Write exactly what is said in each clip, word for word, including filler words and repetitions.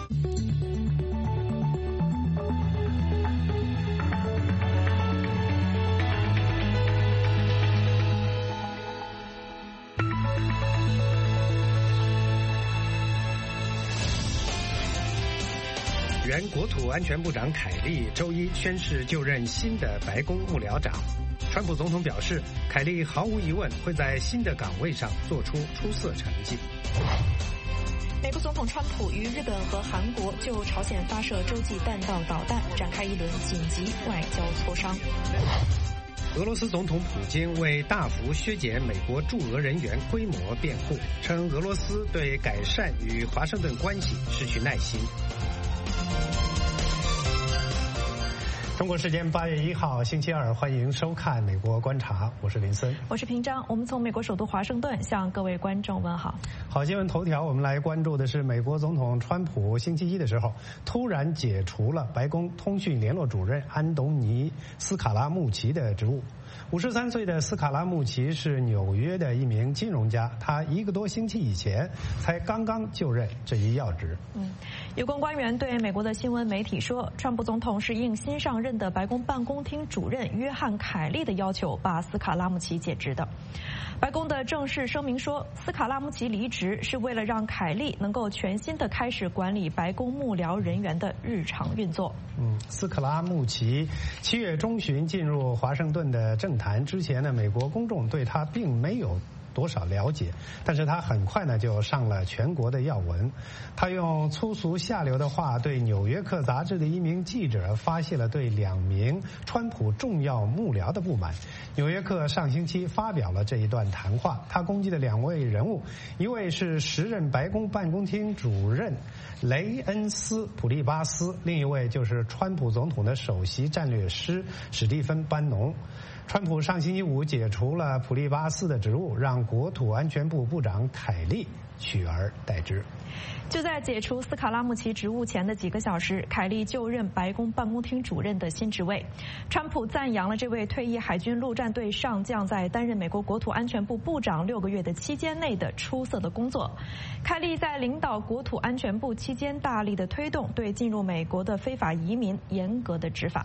原国土安全部长凯利周一宣誓就任新的白宫幕僚长。川普总统表示，凯利毫无疑问会在新的岗位上做出出色成绩。 美国总统川普与日本和韩国就朝鲜发射洲际弹道导弹展开一轮紧急外交磋商。 俄罗斯总统普京为大幅削减美国驻俄人员规模辩护，称俄罗斯对改善与华盛顿关系失去耐心。中国时间八月一号星期二，欢迎收看《美国观察》，我是林森， 我是平章。我们从美国首都华盛顿向各位观众问好。 好新闻头条，我们来关注的是美国总统川普星期一的时候突然解除了白宫通讯联络主任安东尼·斯卡拉穆奇的职务。五十三岁的斯卡拉穆奇是纽约的一名金融家，他一个多星期以前才刚刚就任这一要职。 嗯，有关官员对美国的新闻媒体说，川普总统是应新上任的白宫办公厅主任约翰·凯利的要求，把斯卡拉穆奇解职的。白宫的正式声明说，斯卡拉穆奇离职是为了让凯利能够全新的开始管理白宫幕僚人员的日常运作。 嗯，斯卡拉穆奇七月中旬进入华盛顿的政坛之前呢，美国公众对他并没有多少了解，但是他很快呢就上了全国的要闻。他用粗俗下流的话对《纽约客》杂志的一名记者发泄了对两名川普重要幕僚的不满。《纽约客》上星期发表了这一段谈话，他攻击的两位人物，一位是时任白宫办公厅主任雷恩斯·普利巴斯，另一位就是川普总统的首席战略师史蒂芬·班农。川普上星期五解除了普利巴斯的职务，让国土安全部部长凯利取而代之。 就在解除斯卡拉穆奇职务前的几个小时，凯利就任白宫办公厅主任的新职位。川普赞扬了这位退役海军陆战队上将在担任美国国土安全部部长六个月的期间内的出色的工作。凯利在领导国土安全部期间大力的推动对进入美国的非法移民严格的执法。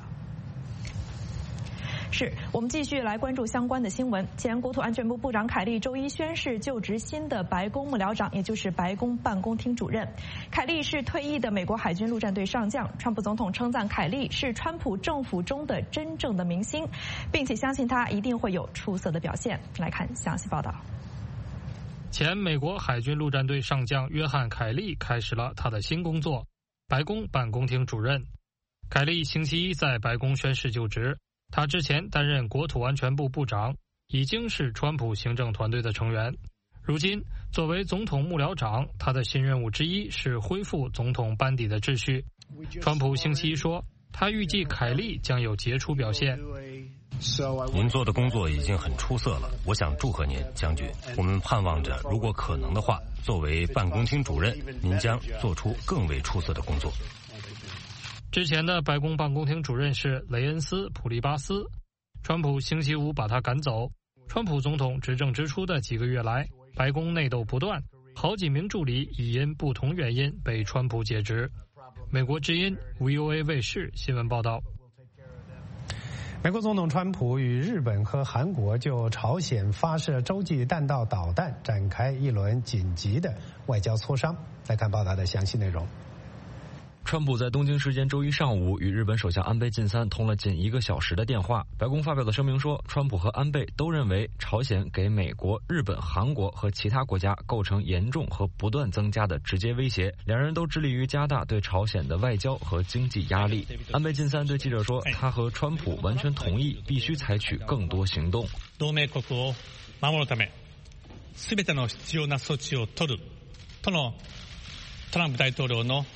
是我们继续来关注相关的新闻。前国土安全部部长凯利周一宣誓就职新的白宫幕僚长，也就是白宫办公厅主任。凯利是退役的美国海军陆战队上将。川普总统称赞凯利是川普政府中的真正的明星，并且相信他一定会有出色的表现。来看详细报道。 前美国海军陆战队上将约翰·凯利开始了他的新工作——白宫办公厅主任。凯利星期一在白宫宣誓就职。他之前担任国土安全部部长，已经是川普行政团队的成员。如今作为总统幕僚长，他的新任务之一是恢复总统班底的秩序。川普星期一说，他预计凯利将有杰出表现。 您做的工作已经很出色了，我想祝贺您，将军。我们盼望着，如果可能的话，作为办公厅主任，您将做出更为出色的工作。 之前的白宫办公厅主任是雷恩斯·普利巴斯，川普星期五把他赶走。川普总统执政之初的几个月来，白宫内斗不断，好几名助理已因不同原因被川普解职。美国之音 V O A 卫视新闻报道。 美国总统川普与日本和韩国就朝鲜发射洲际弹道导弹展开一轮紧急的外交磋商。来看报道的详细内容。 川普在东京时间周一上午与日本首相安倍晋三通了近一个小时的电话。白宫发表的声明说，川普和安倍都认为朝鲜给美国、日本、韩国和其他国家构成严重和不断增加的直接威胁，两人都致力于加大对朝鲜的外交和经济压力。安倍晋三对记者说，他和川普完全同意必须采取更多行動。 同盟国を守るため、すべての必要な措置を取るとのトランプ大統領の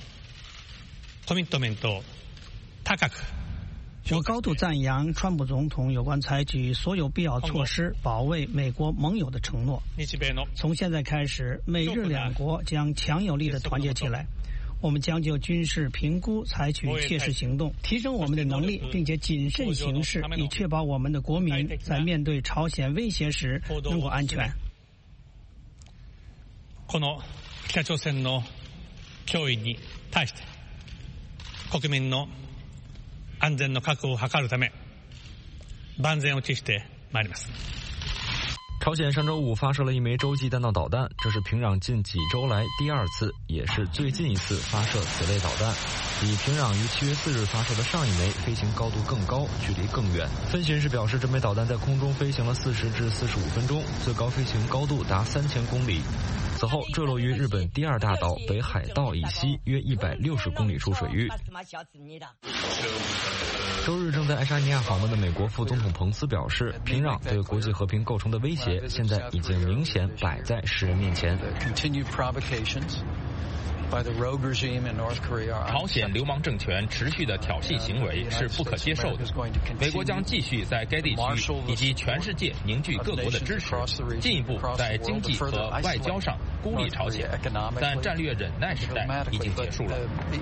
我高度赞扬川普总统有关采取所有必要措施保卫美国盟友的承诺。从现在开始，美日两国将强有力地团结起来。我们将就军事评估采取切实行动，提升我们的能力，并且谨慎行事，以确保我们的国民在面对朝鲜威胁时能夠安全。 この北朝鮮の脅威に対して国民の安全の確保を図るため万全を期してまいります。 朝鲜上周五发射了一枚洲际弹道导弹，这是平壤近几周来第二次，也是最近一次发射此类导弹，比平壤于七月四日发射的上一枚飞行高度更高，距离更远。分析人士表示，这枚导弹在空中飞行了四十至四十五分钟，最高飞行高度达三千公里。此后坠落于日本第二大岛北海道以西约一百六十公里处水域。周日正在爱沙尼亚访问的美国副总统彭斯表示，平壤对国际和平构成的威胁现在已经明显摆在世人面前。 朝鲜流氓政权持续的挑衅行为是不可接受的，美国将继续在该地区以及全世界凝聚各国的支持，进一步在经济和外交上孤立朝鲜，但战略忍耐时代已经结束了。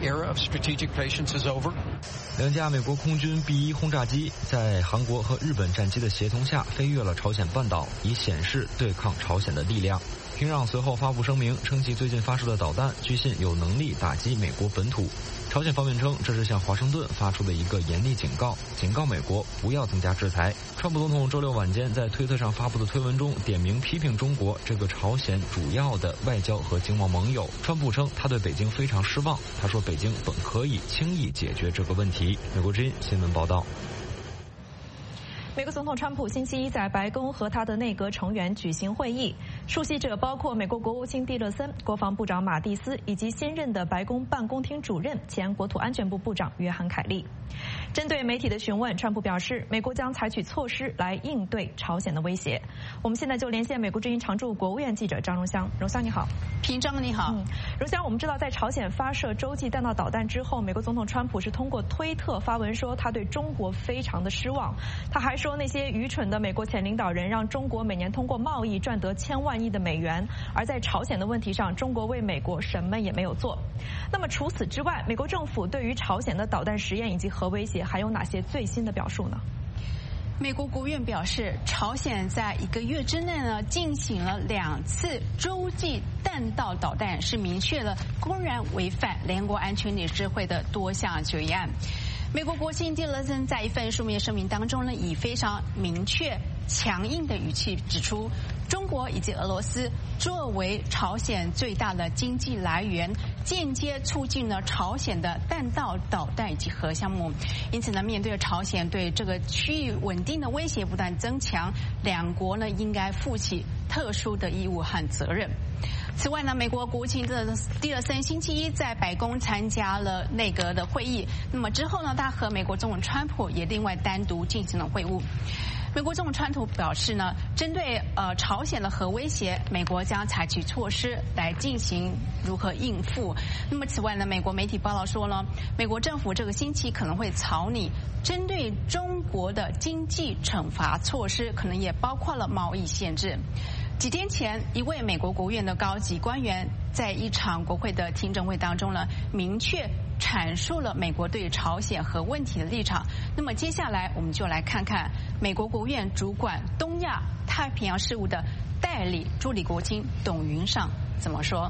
两架美国空军 B 一轰炸机在韩国和日本战机的协同下飞越了朝鲜半岛，以显示对抗朝鲜的力量。平壤随后发布声明，称其最近发射的导弹据信有能力打击美国本土。朝鲜方面称，这是向华盛顿发出的一个严厉警告，警告美国不要增加制裁。川普总统周六晚间在推特上发布的推文中，点名批评中国这个朝鲜主要的外交和经贸盟友。川普称他对北京非常失望，他说北京本可以轻易解决这个问题。美国之音新闻报道。 美国总统川普星期一在白宫和他的内阁成员举行会议，出席者包括美国国务卿蒂勒森、国防部长马蒂斯以及新任的白宫办公厅主任、前国土安全部部长约翰·凯利。针对媒体的询问，川普表示，美国将采取措施来应对朝鲜的威胁。我们现在就连线美国之音常驻国务院记者张荣香。荣香你好。 平章你好。 嗯，荣香，我们知道在朝鲜发射洲际弹道导弹之后，美国总统川普是通过推特发文说他对中国非常的失望，他还说那些愚蠢的美国前领导人让中国每年通过贸易赚得千万亿的美元，而在朝鲜的问题上，中国为美国什么也没有做。那么除此之外，美国政府对于朝鲜的导弹实验以及核威胁还有哪些最新的表述呢？ 美国国务院表示，朝鲜在一个月之内呢进行了两次洲际弹道导弹，是明确了公然违反联合国安全理事会的多项决议案。美国国务卿蒂勒森在一份书面声明当中呢，以非常明确、强硬的语气指出，中国以及俄罗斯作为朝鲜最大的经济来源，间接促进了朝鲜的弹道导弹以及核项目。因此呢，面对朝鲜对这个区域稳定的威胁不断增强，两国呢应该负起特殊的义务和责任。此外呢，美国国务卿蒂勒森星期一在白宫参加了内阁的会议，那么之后呢，他和美国总统川普也另外单独进行了会晤。美国总统川普表示呢，针对呃朝鲜的核威胁，美国将采取措施来进行如何应付。那么此外呢，美国媒体报道说呢，美国政府这个星期可能会草拟针对中国的经济惩罚措施，可能也包括了贸易限制。几天前，一位美国国务院的高级官员在一场国会的听证会当中呢，明确阐述了美国对朝鲜核问题的立场。那么接下来我们就来看看美国国务院主管东亚太平洋事务的代理助理国务卿董云尚怎么说。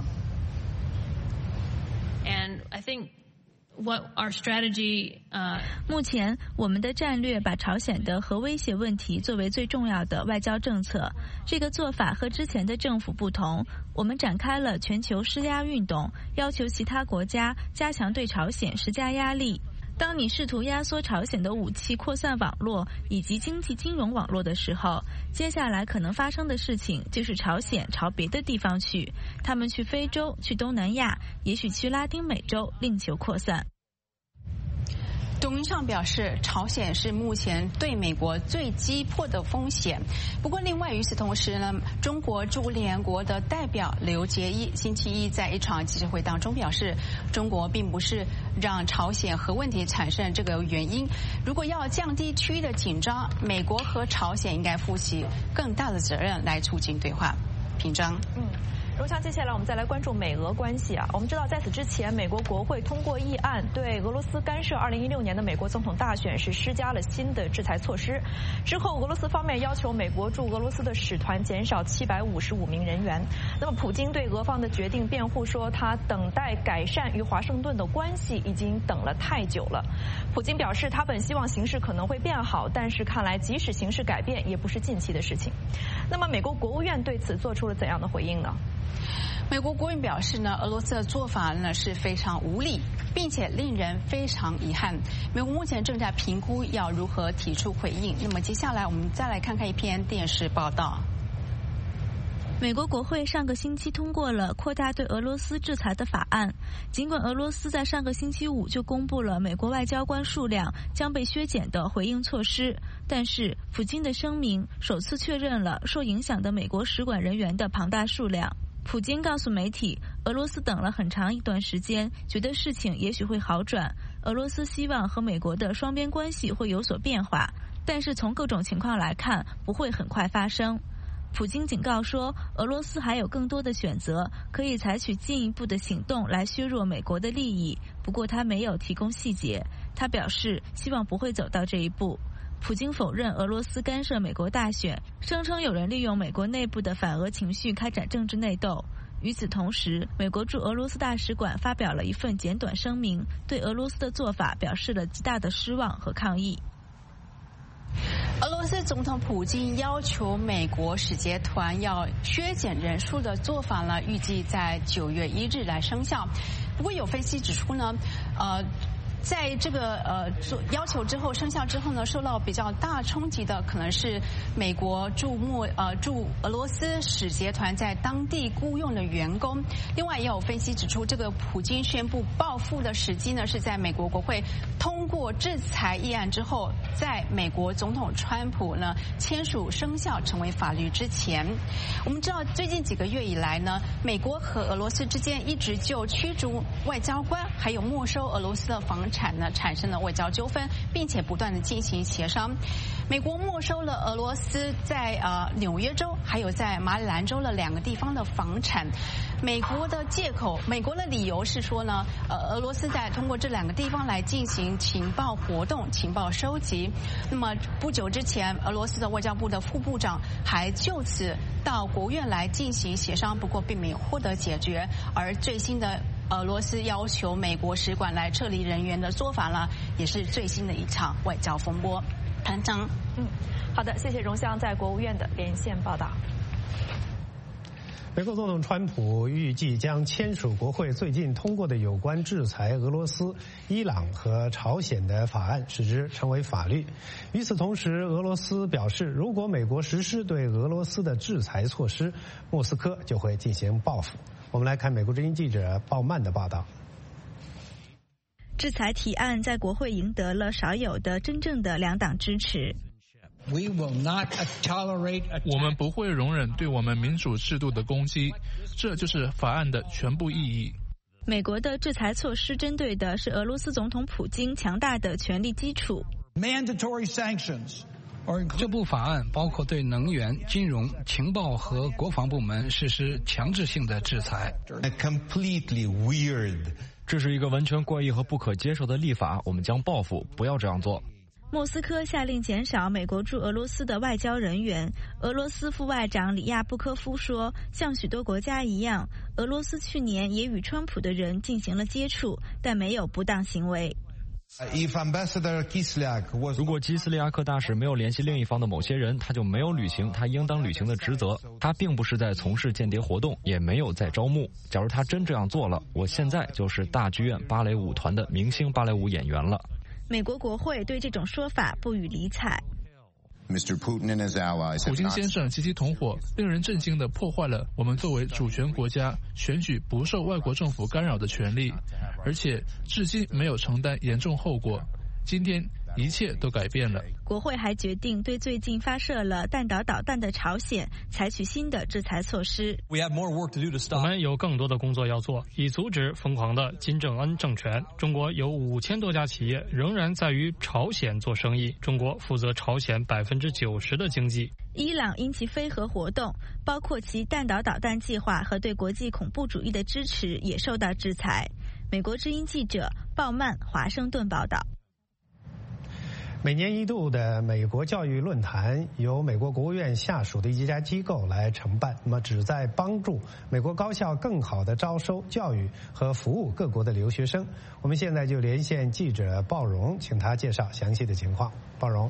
And I think what our strategy, uh, 目前我们的战略把朝鲜的核威胁问题作为最重要的外交政策。这个做法和之前的政府不同，我们展开了全球施压运动，要求其他国家加强对朝鲜施加压力。当你试图压缩朝鲜的武器扩散网络以及经济金融网络的时候，接下来可能发生的事情就是朝鲜朝别的地方去，他们去非洲，去东南亚，也许去拉丁美洲，另求扩散。 董云尚表示，朝鲜是目前对美国最急迫的风险。不过，另外与此同时呢，中国驻联合国的代表刘捷一星期一在一场记者会当中表示，中国并不是让朝鲜核问题产生这个原因。如果要降低区域的紧张，美国和朝鲜应该负起更大的责任来促进对话。平章， 嗯。 荣强，接下来我们再来关注美俄关系啊。我们知道，在此之前，美国国会通过议案，对俄罗斯干涉二零一六年的美国总统大选是施加了新的制裁措施。之后，俄罗斯方面要求美国驻俄罗斯的使团减少七百五十五名人员。那么，普京对俄方的决定辩护说，他等待改善与华盛顿的关系已经等了太久了。普京表示，他本希望形势可能会变好，但是看来即使形势改变，也不是近期的事情。那么，美国国务院对此做出了怎样的回应呢？ 美国国务院表示呢，俄罗斯的做法呢是非常无理，并且令人非常遗憾。美国目前正在评估要如何提出回应。那么接下来我们再来看看一篇电视报道。 美国国会上个星期通过了扩大对俄罗斯制裁的法案。尽管俄罗斯在上个星期五就公布了美国外交官数量将被削减的回应措施，但是普京的声明首次确认了受影响的美国使馆人员的庞大数量。普京告诉媒体，俄罗斯等了很长一段时间，觉得事情也许会好转。俄罗斯希望和美国的双边关系会有所变化，但是从各种情况来看，不会很快发生。普京警告说，俄罗斯还有更多的选择，可以采取进一步的行动来削弱美国的利益，不过他没有提供细节。他表示希望不会走到这一步。普京否认俄罗斯干涉美国大选，声称有人利用美国内部的反俄情绪开展政治内斗。与此同时，美国驻俄罗斯大使馆发表了一份简短声明，对俄罗斯的做法表示了极大的失望和抗议。 俄罗斯总统普京要求美国使节团要削减人数的做法呢，预计在九月一日来生效。不过有分析指出呢，呃。在这个呃做要求之后生效之后呢，受到比较大冲击的可能是美国驻莫呃驻俄罗斯使节团在当地雇佣的员工。另外也有分析指出，这个普京宣布报复的时机呢，是在美国国会通过制裁议案之后，在美国总统川普呢签署生效成为法律之前。我们知道最近几个月以来呢，美国和俄罗斯之间一直就驱逐外交官还有没收俄罗斯的房产呢产生了外交纠纷，并且不断的进行协商。美国没收了俄罗斯在呃纽约州还有在马里兰州的两个地方的房产。美国的借口，美国的理由是说呢，呃，俄罗斯在通过这两个地方来进行情报活动、情报收集。那么不久之前，俄罗斯的外交部的副部长还就此到国务院来进行协商，不过并没有获得解决。而最新的俄罗斯要求美国使馆来撤离人员的做法呢，也是最新的一场外交风波。团长， 嗯，好的，谢谢荣湘在国务院的连线报道。 美国总统川普预计将签署国会最近通过的有关制裁俄罗斯、伊朗和朝鲜的法案，使之成为法律。与此同时，俄罗斯表示，如果美国实施对俄罗斯的制裁措施，莫斯科就会进行报复。我们来看美国之音记者鲍曼的报道。 制裁提案在国会赢得了少有的真正的两党支持。 我们不会容忍对我们民主制度的攻击，这就是法案的全部意义。 美国的制裁措施针对的是俄罗斯总统普京强大的权力基础。 这部法案包括对能源、金融、情报和国防部门实施强制性的制裁。 这是一个完全怪异和不可接受的立法，我们将报复，不要这样做。 莫斯科下令减少美国驻俄罗斯的外交人员。俄罗斯副外长里亚布科夫说，像许多国家一样，俄罗斯去年也与川普的人进行了接触，但没有不当行为。 如果基斯利亚克大使没有联系另一方的某些人，他就没有履行他应当履行的职责。他并不是在从事间谍活动，也没有在招募。假如他真这样做了，我现在就是大剧院芭蕾舞团的明星芭蕾舞演员了。 美国国会对这种说法不予理睬。 普京先生及其同伙令人震惊地破坏了我们作为主权国家选举不受外国政府干扰的权利，而且至今没有承担严重后果。今天一切都改变了。 国会还决定对最近发射了弹道导弹的朝鲜采取新的制裁措施。 我们有更多的工作要做，以阻止疯狂的金正恩政权。中国有五千多家企业仍然在与朝鲜做生意，中国负责朝鲜百分之九十的经济。 伊朗因其非核活动，包括其弹道导弹计划和对国际恐怖主义的支持，也受到制裁。美国之音记者鲍曼华盛顿报道。 每年一度的美国教育论坛由美国国务院下属的一家机构来承办，那么旨在帮助美国高校更好地招收、教育和服务各国的留学生。我们现在就连线记者鲍荣，请他介绍详细的情况。鲍荣。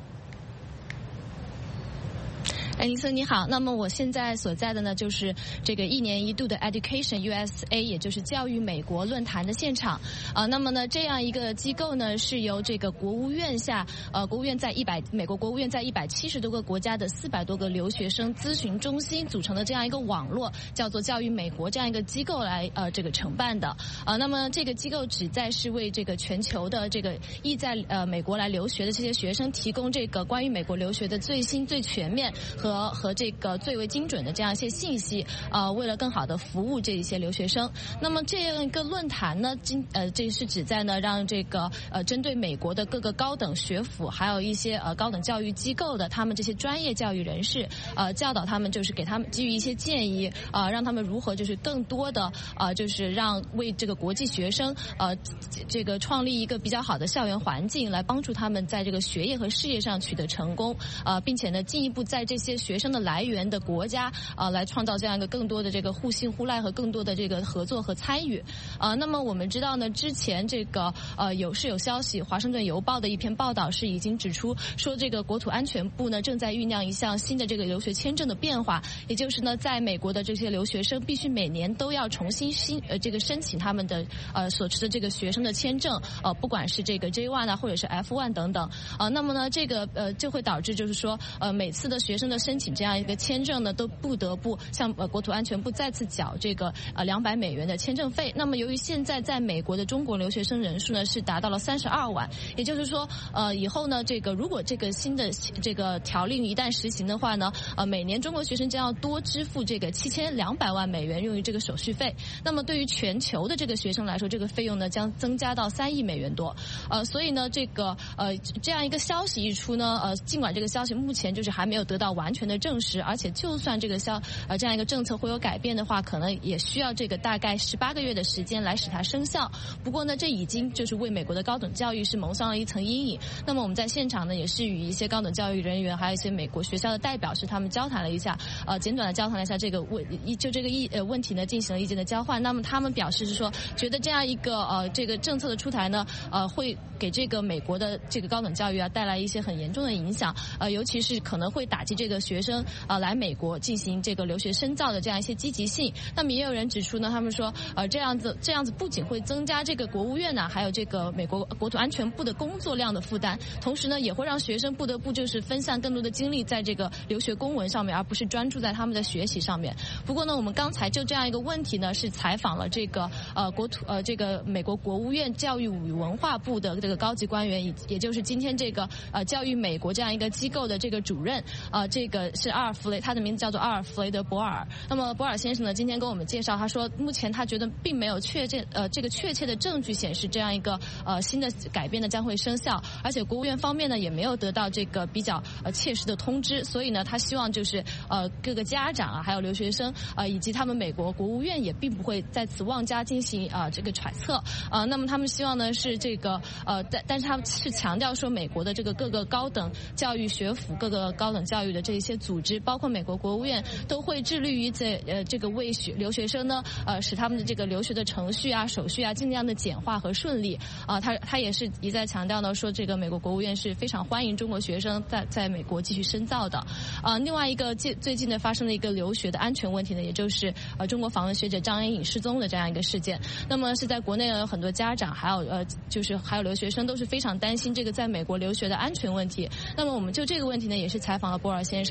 哎，林森你好。那么我现在所在的呢，就是这个一年一度的 Education U S A， 也就是教育美国论坛的现场。啊、呃，那么呢，这样一个机构呢，是由这个国务院下，呃，国务院在一百美国国务院在一百七十多个国家的四百多个留学生咨询中心组成的这样一个网络，叫做教育美国这样一个机构来呃这个承办的。啊、呃，那么这个机构旨在是为这个全球的这个意在呃美国来留学的这些学生提供这个关于美国留学的最新、最全面和和这个最为精准的这样一些信息，呃，为了更好的服务这一些留学生。那么这样一个论坛呢，今呃这是旨在呢让这个呃针对美国的各个高等学府，还有一些呃高等教育机构的他们这些专业教育人士，呃教导他们，就是给他们给予一些建议，啊、呃，让他们如何就是更多的呃就是让为这个国际学生呃这个创立一个比较好的校园环境，来帮助他们在这个学业和事业上取得成功，呃，并且呢进一步在这些学生的来源的国家呃来创造这样一个更多的这个互信互赖和更多的这个合作和参与。呃，那么我们知道呢，之前这个呃有是有消息，华盛顿邮报的一篇报道是已经指出说，这个国土安全部呢正在酝酿一项新的这个留学签证的变化，也就是呢，在美国的这些留学生必须每年都要重新新呃这个申请他们的呃所持的这个学生的签证，呃不管是这个 J 一 啊或者是 F 一 等等。呃，那么呢这个呃就会导致就是说呃每次的学生的申请这样一个签证呢，都不得不向呃国土安全部再次缴这个呃两百美元的签证费。那么由于现在在美国的中国留学生人数呢是达到了三十二万，也就是说呃以后呢这个如果这个新的这个条令一旦实行的话呢，呃每年中国学生将要多支付这个七千两百万美元用于这个手续费。那么对于全球的这个学生来说，这个费用呢将增加到三亿美元多。呃所以呢这个呃这样一个消息一出呢，呃尽管这个消息目前就是还没有得到完全的证实，而且就算这个消呃这样一个政策会有改变的话，可能也需要这个大概十八个月的时间来使它生效。不过呢，这已经就是为美国的高等教育是蒙上了一层阴影。那么我们在现场呢，也是与一些高等教育人员，还有一些美国学校的代表，是他们交谈了一下，呃，简短的交谈了一下这个问就这个意呃问题呢，进行了意见的交换。那么他们表示是说，觉得这样一个呃这个政策的出台呢，呃会给这个美国的这个高等教育啊带来一些很严重的影响，呃尤其是可能会打击这个学生啊、呃、来美国进行这个留学深造的这样一些积极性。那么也有人指出呢，他们说呃这样子这样子不仅会增加这个国务院呢、啊，还有这个美国国土安全部的工作量的负担，同时呢也会让学生不得不就是分散更多的精力在这个留学公文上面，而不是专注在他们的学习上面。不过呢，我们刚才就这样一个问题呢，是采访了这个呃国土呃这个美国国务院教育与文化部的这个高级官员，也也就是今天这个呃教育美国这样一个机构的这个主任，呃这个是阿尔弗雷，他的名字叫做阿尔弗雷德·博尔。那么博尔先生呢，今天跟我们介绍，他说目前他觉得并没有确切呃这个确切的证据显示这样一个呃新的改变呢将会生效，而且国务院方面呢也没有得到这个比较呃切实的通知，所以呢他希望就是呃各个家长啊，还有留学生呃以及他们美国国务院也并不会在此妄加进行啊、呃、这个揣测。呃那么他们希望呢是这个呃但但是他们是强调说，美国的这个各个高等教育学府、各个高等教育的这些组织，包括美国国务院，都会致力于这呃这个为学留学生呢呃使他们的这个留学的程序啊、手续啊尽量的简化和顺利啊、呃。他他也是一再强调呢，说这个美国国务院是非常欢迎中国学生在在美国继续深造的。呃，另外一个最最近呢发生的一个留学的安全问题呢，也就是呃中国访问学者张恩颖失踪的这样一个事件。那么是在国内有很多家长，还有呃就是还有留学生都是非常担心这个在美国留学的安全问题。那么我们就这个问题呢，也是采访了博尔先生。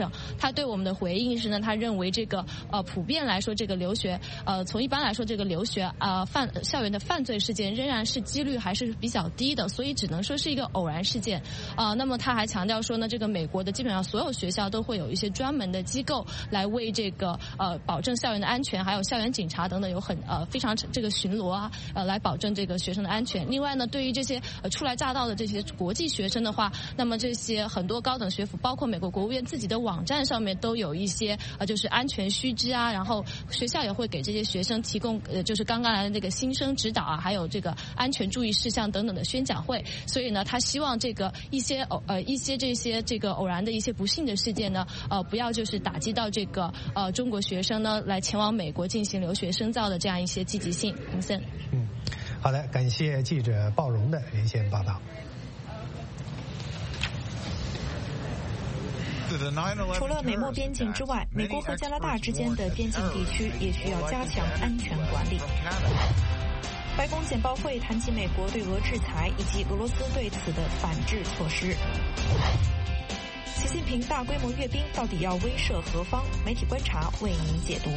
生。他对我们的回应是呢，他认为这个呃普遍来说，这个留学呃从一般来说，这个留学呃犯校园的犯罪事件仍然是几率还是比较低的，所以只能说是一个偶然事件。啊、呃，那么他还强调说呢，这个美国的基本上所有学校都会有一些专门的机构来为这个呃保证校园的安全，还有校园警察等等有很呃非常这个巡逻啊，呃来保证这个学生的安全。另外呢，对于这些呃初来乍到的这些国际学生的话，那么这些很多高等学府，包括美国国务院自己的网站上面都有一些呃就是安全须知啊，然后学校也会给这些学生提供呃就是刚刚来的这个新生指导啊，还有这个安全注意事项等等的宣讲会。所以呢，他希望这个一些偶呃一些这些这个偶然的一些不幸的事件呢，呃不要就是打击到这个呃中国学生呢来前往美国进行留学深造的这样一些积极性。林森， 嗯，好的，感谢记者鲍荣的连线报道。 除了美墨边境之外，美国和加拿大之间的边境地区也需要加强安全管理。白宫简报会谈及美国对俄制裁以及俄罗斯对此的反制措施。习近平大规模阅兵到底要威慑何方？媒体观察为您解读。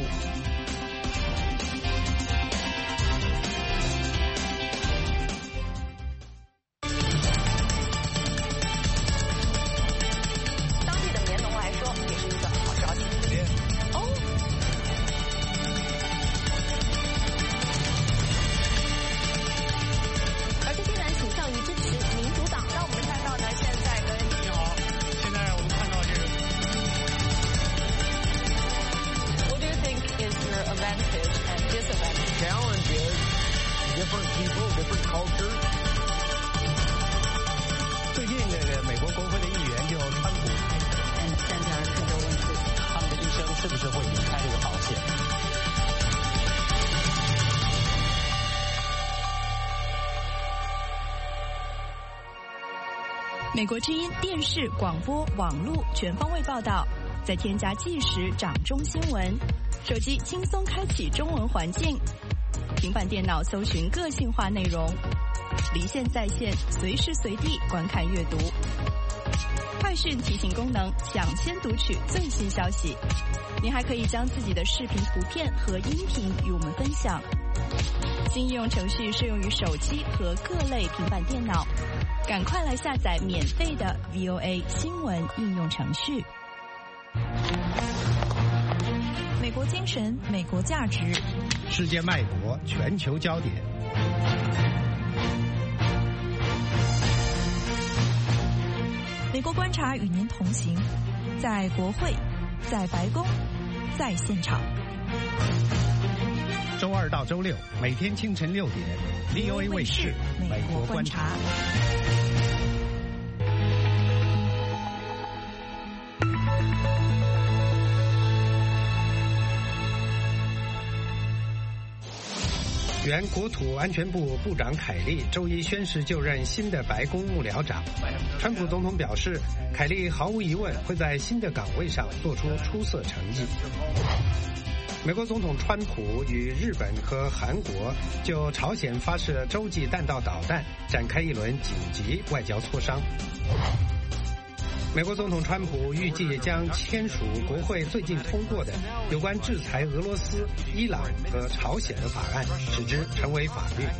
最近这个美国国会的议员就川普，现在很多问题，他们的一生是不是会离开这个保险？ 美国之音电视、广播、网络全方位报道，再添加即时掌中新闻，手机轻松开启中文环境，平板电脑搜寻个性化内容，离线在线，随时随地观看阅读。快讯提醒功能，抢先读取最新消息。您还可以将自己的视频、图片和音频与我们分享。新应用程序适用于手机和各类平板电脑，赶快来下载免费的 V O A 新闻应用程序。美国精神，美国价值， 世界脉搏，全球焦点。 美国观察与您同行，在国会，在白宫，在现场。 周二到周六，每天清晨六点 ，V O A 卫视《美国观察》。原国土安全部部长凯利周一宣誓就任新的白宫幕僚长。川普总统表示，凯利毫无疑问会在新的岗位上做出出色成绩。美国总统川普与日本和韩国就朝鲜发射洲际弹道导弹展开一轮紧急外交磋商。美国总统川普预计将签署国会最近通过的有关制裁俄罗斯、伊朗和朝鲜的法案，使之成为法律。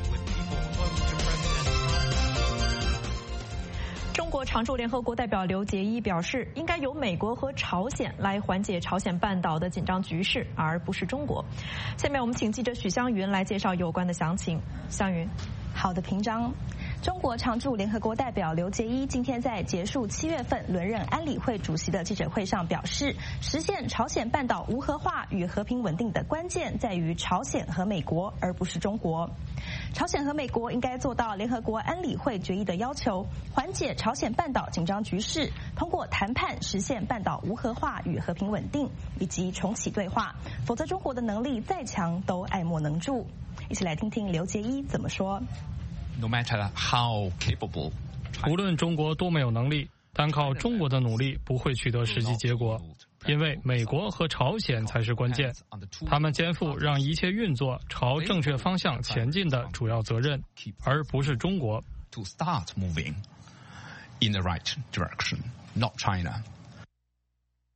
中国常驻联合国代表刘结一表示，应该由美国和朝鲜来缓解朝鲜半岛的紧张局势，而不是中国。下面我们请记者许湘云来介绍有关的详情。湘云， 好的，平章。中国常驻联合国代表刘结一今天在结束七月份轮任安理会主席的记者会上表示，实现朝鲜半岛无核化与和平稳定的关键在于朝鲜和美国，而不是中国。朝鲜和美国应该做到联合国安理会决议的要求，缓解朝鲜半岛紧张局势，通过谈判实现半岛无核化与和平稳定，以及重启对话，否则中国的能力再强都爱莫能助。一起来听听刘结一怎么说。 No matter how capable， 无论中国多么有能力，单靠中国的努力不会取得实际结果，因为美国和朝鲜才是关键，他们肩负让一切运作朝正确方向前进的主要责任，而不是中国。 To start moving in the right direction, not China.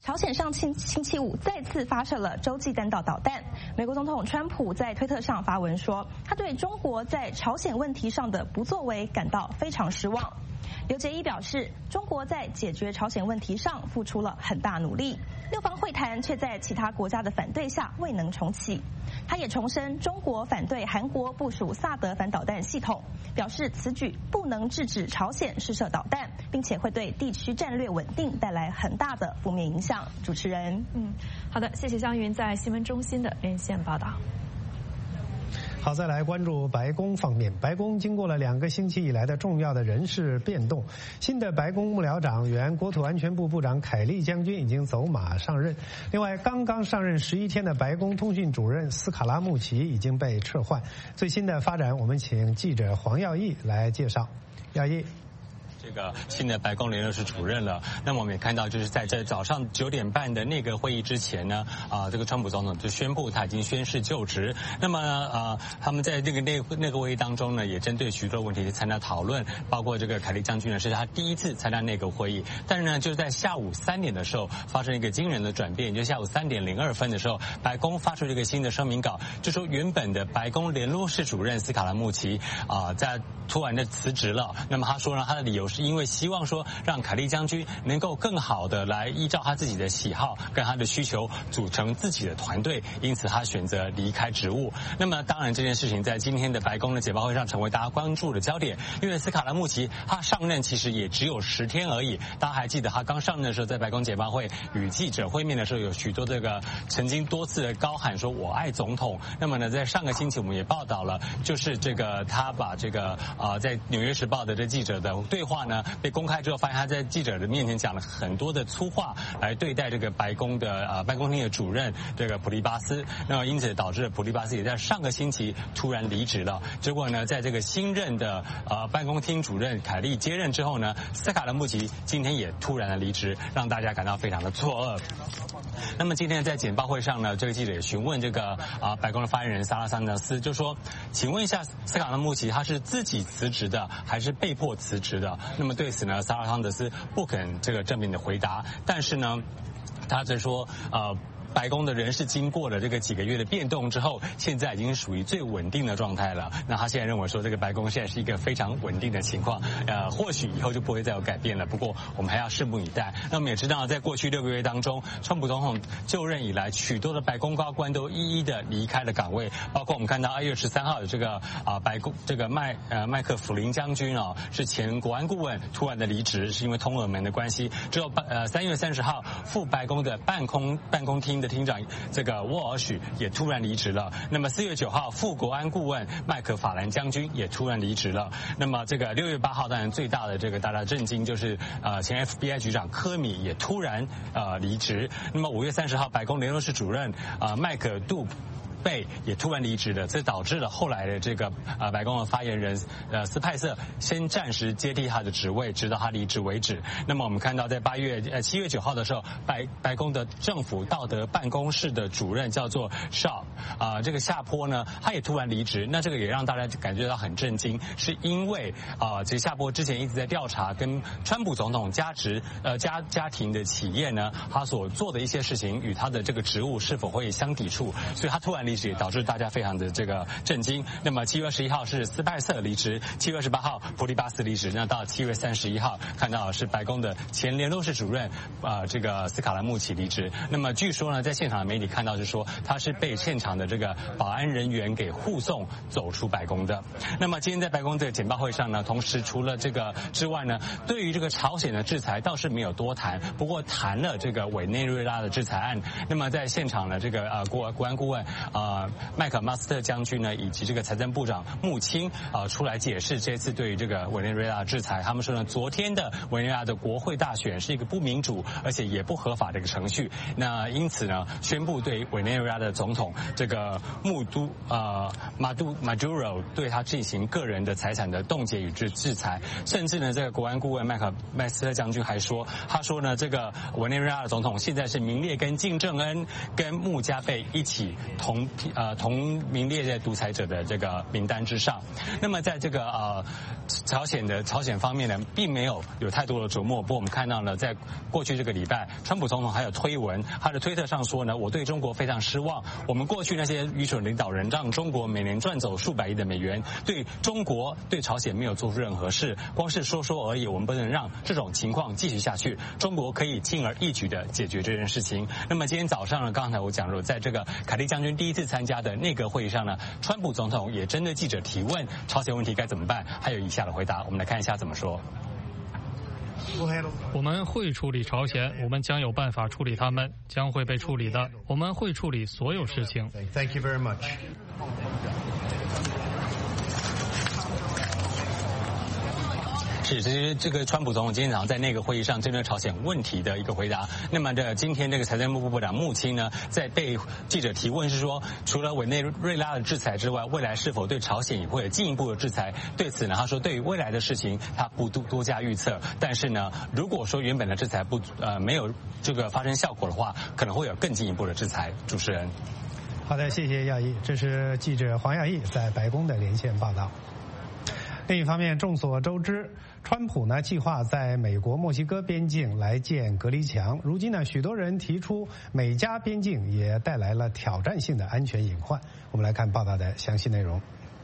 朝鲜上星星期五再次发射了洲际弹道导弹。美国总统川普在推特上发文说，他对中国在朝鲜问题上的不作为感到非常失望。刘捷一表示，中国在解决朝鲜问题上付出了很大努力，六方会谈却在其他国家的反对下未能重启。他也重申中国反对韩国部署萨德反导弹系统，表示此举不能制止朝鲜试射导弹，并且会对地区战略稳定带来很大的负面影响。主持人， 嗯，好的，谢谢湘云在新闻中心的连线报道。 好，再来关注白宫方面。白宫经过了两个星期以来的重要的人事变动，新的白宫幕僚长、原国土安全部部长凯利将军已经走马上任。另外，刚刚上任十一天的白宫通讯主任斯卡拉穆奇已经被撤换。最新的发展，我们请记者黄耀义来介绍。耀义。 这个新的白宫联络室主任了。那么我们也看到，就是在这早上九点半的内阁会议之前呢，啊，这个川普总统就宣布他已经宣誓就职。那么啊，他们在这个内内阁会议当中呢，也针对许多问题参加讨论，包括这个凯利将军呢是他第一次参加内阁会议。但是呢，就在下午三点的时候发生一个惊人的转变，就下午三点零二分的时候，白宫发出了一个新的声明稿，就说原本的白宫联络室主任斯卡拉穆奇啊，在突然的辞职了。那么他说呢，他的理由是因为希望说让凯利将军能够更好的来依照他自己的喜好跟他的需求组成自己的团队，因此他选择离开职务。那么当然这件事情在今天的白宫的简报会上成为大家关注的焦点，因为斯卡拉穆奇他上任其实也只有十天而已。大家还记得他刚上任的时候，在白宫简报会与记者会面的时候，有许多这个曾经多次的高喊说我爱总统。那么呢，在上个星期我们也报道了，就是这个他把这个啊、呃、在纽约时报的这记者的对话呢被公开之后，发现他在记者的面前讲了很多的粗话来对待这个白宫的啊、呃、办公厅的主任这个普利巴斯。那么因此导致普利巴斯也在上个星期突然离职了。结果呢，在这个新任的呃办公厅主任凯利接任之后呢，斯卡拉穆奇今天也突然的离职，让大家感到非常的错愕。那么今天在简报会上呢，这个记者也询问这个啊、呃、白宫的发言人萨拉桑德斯，就说，请问一下斯卡拉穆奇他是自己辞职的还是被迫辞职的？那么对此呢，萨拉桑德斯不肯这个正面的回答，但是呢，他在说呃。白宫的人事经过了这个几个月的变动之后，现在已经属于最稳定的状态了。那他现在认为说，这个白宫现在是一个非常稳定的情况，呃，或许以后就不会再有改变了。不过我们还要拭目以待。那我们也知道，在过去六个月当中，川普总统就任以来，许多的白宫高官都一一的离开了岗位，包括我们看到二月十三号的这个啊、呃、白宫这个麦呃麦克弗林将军哦，是前国安顾问，突然的离职，是因为通俄门的关系。之后呃三月三十号，副白宫的办公办公厅的厅长这个沃尔许也突然离职了。那么四月九号，副国安顾问麦克法兰将军也突然离职了。那么这个六月八号，当然最大的这个大家震惊就是呃前 F B I 局长科米也突然呃离职。那么五月三十号，白宫联络室主任呃麦克杜贝也突然离职了，这导致了后来的这个呃白宫的发言人呃斯派瑟先暂时接替他的职位，直到他离职为止。那么我们看到在八月呃七月九号的时候，白白宫的政府道德办公室的主任叫做 Shaw 啊、呃、这个夏坡呢，他也突然离职。那这个也让大家感觉到很震惊，是因为啊、呃、这夏坡之前一直在调查跟川普总统加职呃家家庭的企业呢，他所做的一些事情与他的这个职务是否会相抵触，所以他突然离职也导致大家非常的这个震惊。那么七月十一号是斯派瑟离职，七月二十八号普利巴斯离职，那到七月三十一号看到是白宫的前联络室主任啊、呃、这个斯卡拉穆奇离职。那么据说呢，在现场的媒体看到是说他是被现场的这个保安人员给护送走出白宫的。那么今天在白宫的简报会上呢，同时除了这个之外呢，对于这个朝鲜的制裁倒是没有多谈，不过谈了这个委内瑞拉的制裁案。那么在现场的这个呃国国安顾问啊。呃麦克马斯特将军呢，以及这个财政部长穆钦啊、呃、出来解释这次对于这个委内瑞拉的制裁。他们说呢，昨天的委内瑞拉的国会大选是一个不民主而且也不合法的一个程序。那因此呢，宣布对委内瑞拉的总统这个穆都呃马杜马杜罗对他进行个人的财产的冻结与制制裁。甚至呢，这个国安顾问麦克麦斯特将军还说，他说呢，这个委内瑞拉的总统现在是名列跟金正恩跟穆加贝一起同。 呃同名列在独裁者的这个名单之上。那么在这个呃朝鲜的朝鲜方面呢，并没有有太多的琢磨。不过我们看到呢，在过去这个礼拜，川普总统还有推文，他的推特上说呢，我对中国非常失望。我们过去那些愚蠢领导人让中国每年赚走数百亿的美元，对中国对朝鲜没有做出任何事，光是说说而已。我们不能让这种情况继续下去，中国可以轻而易举的解决这件事情。那么今天早上呢，刚才我讲了，在这个凯利将军第一次参加的内阁会议上呢，川普总统也针对记者提问朝鲜问题该怎么办，还有以下的回答，我们来看一下怎么说。 我们会处理朝鲜，我们将有办法处理他们，将会被处理的。我们会处理所有事情。 Thank you very much. 是，这是这个川普总统今天早上在那个会议上针对朝鲜问题的一个回答。那么这今天这个财政部部长穆钦呢，在被记者提问是说，除了委内瑞拉的制裁之外，未来是否对朝鲜也会有进一步的制裁？对此呢，他说对于未来的事情他不多多加预测，但是呢，如果说原本的制裁不呃没有这个发生效果的话，可能会有更进一步的制裁。主持人， 好的，谢谢亚裔，这是记者黄亚裔在白宫的连线报道。另一方面，众所周知，川普呢计划在美国墨西哥边境来建隔离墙。如今呢，许多人提出美加边境也带来了挑战性的安全隐患。我们来看报道的详细内容。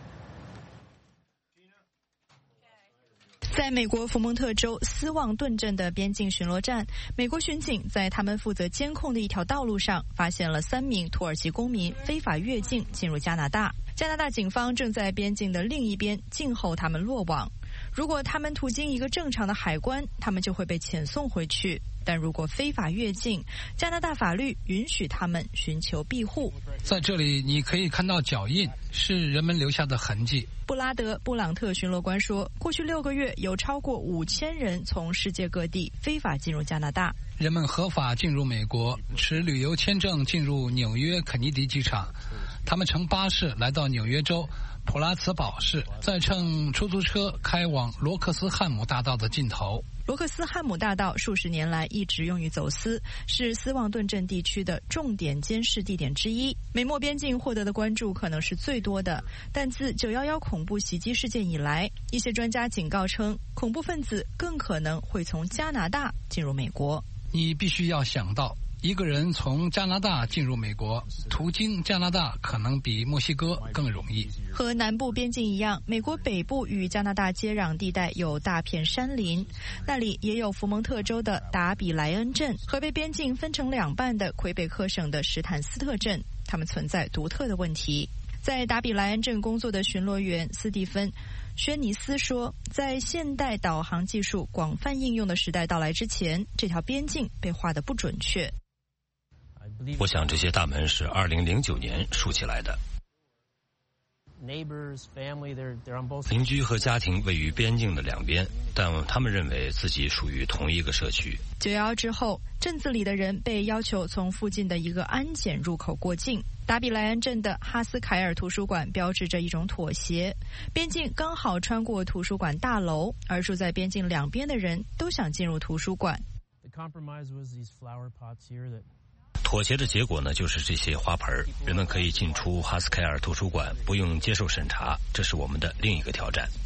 在美国福蒙特州斯旺顿镇的边境巡逻站，美国巡警在他们负责监控的一条道路上发现了三名土耳其公民非法越境进入加拿大。加拿大警方正在边境的另一边静候他们落网。如果他们途经一个正常的海关，他们就会被遣送回去。但如果非法越境，加拿大法律允许他们寻求庇护。 在这里你可以看到脚印，是人们留下的痕迹。 布拉德·布朗特巡逻官说，过去六个月有超过五千人从世界各地非法进入加拿大。 人们合法进入美国，持旅游签证进入纽约肯尼迪机场。他们乘巴士来到纽约州普拉茨堡市，再乘出租车开往罗克斯汉姆大道的尽头。 罗克斯汉姆大道数十年来一直用于走私，是斯旺顿镇地区的重点监视地点之一。美墨边境获得的关注可能是最多的，但自九一一恐怖袭击事件以来，一些专家警告称，恐怖分子更可能会从加拿大进入美国。 你必须要想到，一个人从加拿大进入美国，途经加拿大可能比墨西哥更容易。 和南部边境一样，美国北部与加拿大接壤地带有大片山林，那里也有福蒙特州的达比莱恩镇和被边境分成两半的魁北克省的史坦斯特镇，它们存在独特的问题。在达比莱恩镇工作的巡逻员斯蒂芬·轩尼斯说，在现代导航技术广泛应用的时代到来之前，这条边境被画得不准确。 我想这些大门是二零零九年竖起来的。邻居和家庭位于边境的两边，但他们认为自己属于同一个社区。 九一一之后，镇子里的人被要求从附近的一个安检入口过境。达比莱恩镇的哈斯凯尔图书馆标志着一种妥协，边境刚好穿过图书馆大楼，而住在边境两边的人都想进入图书馆。 妥协的结果呢，就是这些花盆，人们可以进出哈斯凯尔图书馆，不用接受审查，这是我们的另一个挑战。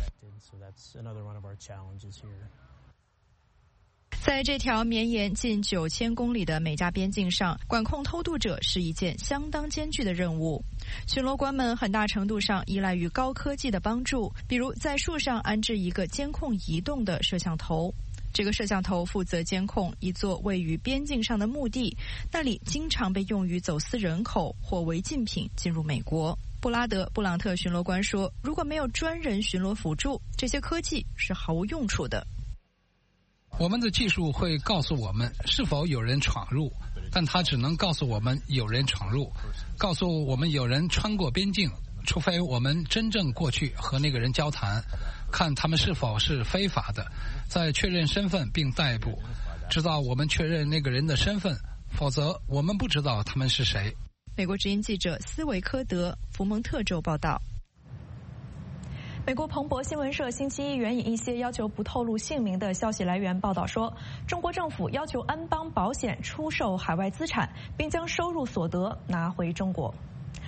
在这条绵延近九千公里的美加边境上，管控偷渡者是一件相当艰巨的任务。巡逻官们很大程度上依赖于高科技的帮助，比如在树上安置一个监控移动的摄像头。这个摄像头负责监控一座位于边境上的墓地，那里经常被用于走私人口或违禁品进入美国。布拉德·布朗特巡逻官说，如果没有专人巡逻辅助，这些科技是毫无用处的。 我们的技术会告诉我们是否有人闯入，但它只能告诉我们有人闯入，告诉我们有人穿过边境，除非我们真正过去和那个人交谈，看他们是否是非法的，再确认身份并逮捕，直到我们确认那个人的身份，否则我们不知道他们是谁。 美国之音记者斯维科德，福蒙特州报道。美国彭博新闻社星期一援引一些要求不透露姓名的消息来源报道说，中国政府要求安邦保险出售海外资产，并将收入所得拿回中国。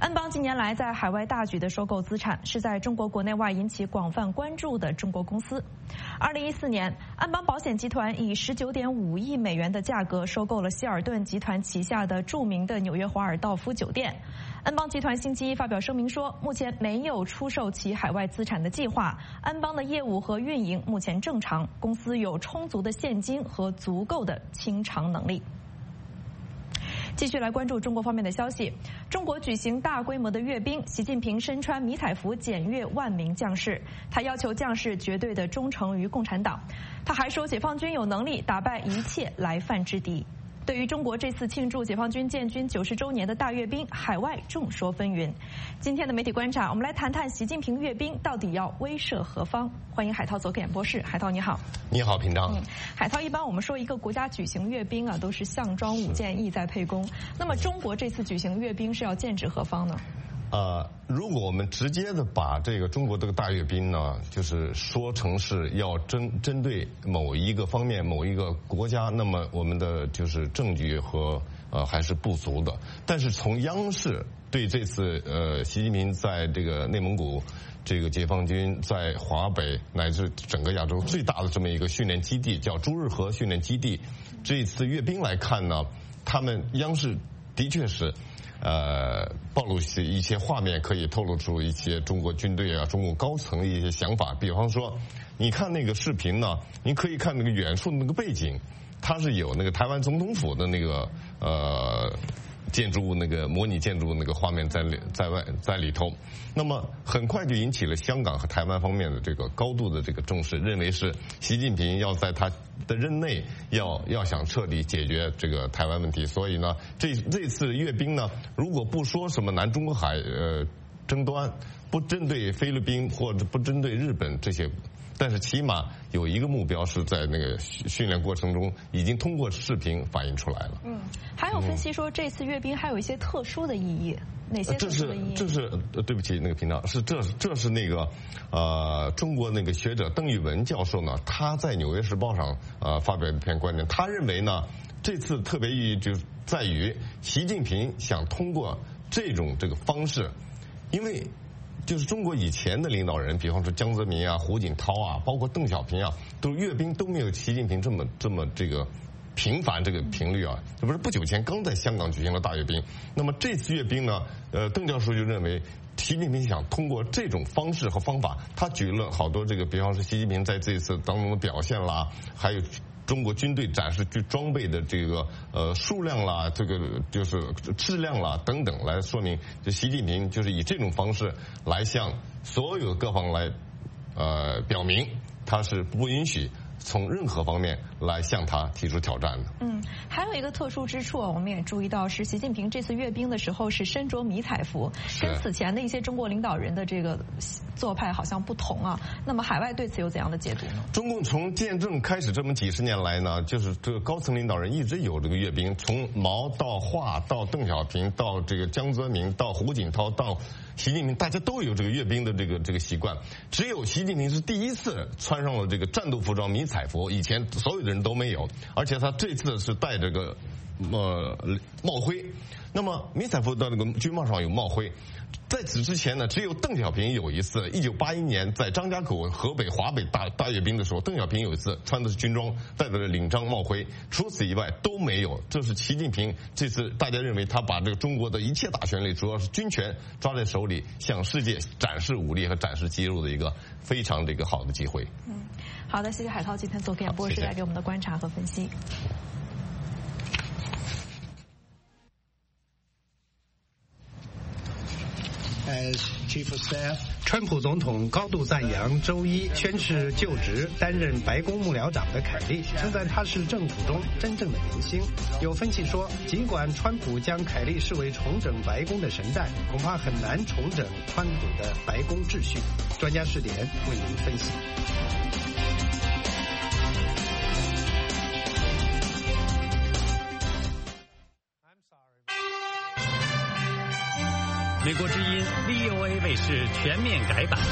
安邦近年来在海外大举的收购资产，是在中国国内外引起广泛关注的中国公司。二零一四年，安邦保险集团以十九点五亿美元的价格收购了希尔顿集团旗下的著名的纽约华尔道夫酒店。安邦集团星期一发表声明说，目前没有出售其海外资产的计划。安邦的业务和运营目前正常，公司有充足的现金和足够的清偿能力。继续来关注中国方面的消息。中国举行大规模的阅兵，习近平身穿迷彩服检阅万名将士，他要求将士绝对的忠诚于共产党。他还说，解放军有能力打败一切来犯之敌。对于中国这次庆祝解放军建军九十周年的大阅兵，海外众说纷纭。今天的媒体观察，我们来谈谈习近平阅兵到底要威慑何方？欢迎海涛做客演播室。海涛你好。 你好，平章。 嗯，海涛，一般我们说一个国家举行阅兵啊，都是项庄舞剑，意在沛公。那么中国这次举行阅兵是要剑指何方呢？ 呃，如果我们直接的把这个中国这个大阅兵呢，就是说成是要针针对某一个方面、某一个国家，那么我们的就是证据和呃还是不足的。但是从央视对这次呃习近平在这个内蒙古这个解放军在华北乃至整个亚洲最大的这么一个训练基地，叫朱日和训练基地，这次阅兵来看呢，他们央视的确是。呃，暴露一些画面，可以透露出一些中国军队啊、中国高层的一些想法。比方说，你看那个视频呢，你可以看那个远处的那个背景，它是有那个台湾总统府的那个呃建筑物，那个模拟建筑物那个画面在里在外在里头。那么很快就引起了香港和台湾方面的这个高度的这个重视，认为是习近平要在他的任内要要想彻底解决这个台湾问题。所以呢，这这次阅兵呢，如果不说什么南中国海呃争端，不针对菲律宾或者不针对日本这些。但是起码有一个目标是在那个训练过程中已经通过视频反映出来了。 嗯，还有分析说这次阅兵还有一些特殊的意义，哪些特殊的意义？ 这是这是对不起那个频道是这这是那个呃中国那个学者邓玉文教授呢，他在《纽约时报》上呃发表一篇观点，他认为呢这次特别意义就在于习近平想通过这种这个方式，因为。就是中国以前的领导人，比方说江泽民啊、胡锦涛啊，包括邓小平啊，都阅兵都没有习近平这么这么这个频繁这个频率啊。这不是不久前刚在香港举行了大阅兵，那么这次阅兵呢，呃，邓教授就认为习近平想通过这种方式和方法，他举了好多这个，比方说习近平在这次当中的表现啦，还有。中国军队展示具装备的这个呃数量啦，这个就是质量啦等等，来说明就习近平就是以这种方式来向所有各方来呃表明他是不允许从任何方面来向他提出挑战的。 嗯，还有一个特殊之处，我们也注意到是习近平这次阅兵的时候是身着迷彩服，跟此前的一些中国领导人的这个做派好像不同啊。那么海外对此有怎样的解读呢？ 中共从建政开始这么几十年来呢，就是这个高层领导人一直有这个阅兵，从毛到华到邓小平到这个江泽民到胡锦涛到习近平，大家都有这个阅兵的这个这个习惯。只有习近平是第一次穿上了这个战斗服装迷彩服，以前所有的人都没有，而且他这次是戴着个呃帽徽。那么迷彩服的那个军帽上有帽徽。在此之前呢，只有邓小平有一次，一九八一年在张家口河北华北大大阅兵的时候，邓小平有一次穿的是军装，戴着领章帽徽，除此以外都没有。这是习近平这次大家认为他把这个中国的一切大权力，主要是军权抓在手里，向世界展示武力和展示肌肉的一个非常这个好的机会。 嗯，好的，谢谢海涛今天做给演播室带给我们的观察和分析。 川普总统高度赞扬周一宣誓就职担任白宫幕僚长的凯利，称赞他是政府中真正的明星。有分析说，尽管川普将凯利视为重整白宫的神弹，恐怕很难重整川普的白宫秩序。专家视点为您分析。 美国之音 V O A 卫视全面改版，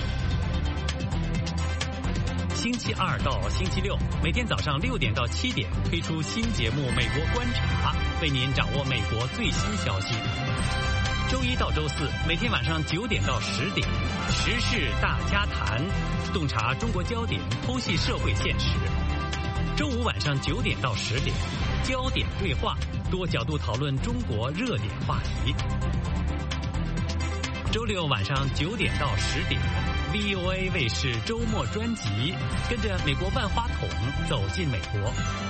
星期二到星期六每天早上六点到七点推出新节目《美国观察》，为您掌握美国最新消息。 周一到周四每天晚上九点到十点，时事大家谈，洞察中国焦点，剖析社会现实。周五晚上九点到十点，焦点对话，多角度讨论中国热点话题。周六晚上九点到十点 ，V O A 卫视周末专辑，跟着美国万花筒走进美国。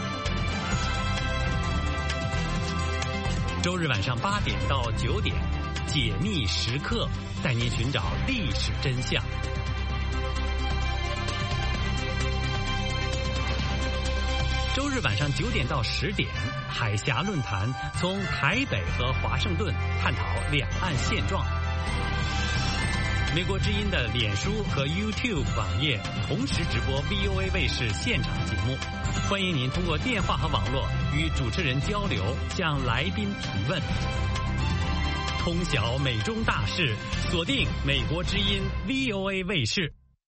周日晚上八点到九点，解密时刻，带您寻找历史真相。周日晚上九点到十点，海峡论坛，从台北和华盛顿探讨两岸现状。美国之音的脸书和 YouTube 网页同时直播 V O A 卫视现场节目，欢迎您通过电话和网络与主持人交流，向来宾提问。通晓美中大事，锁定美国之音 V O A 卫视。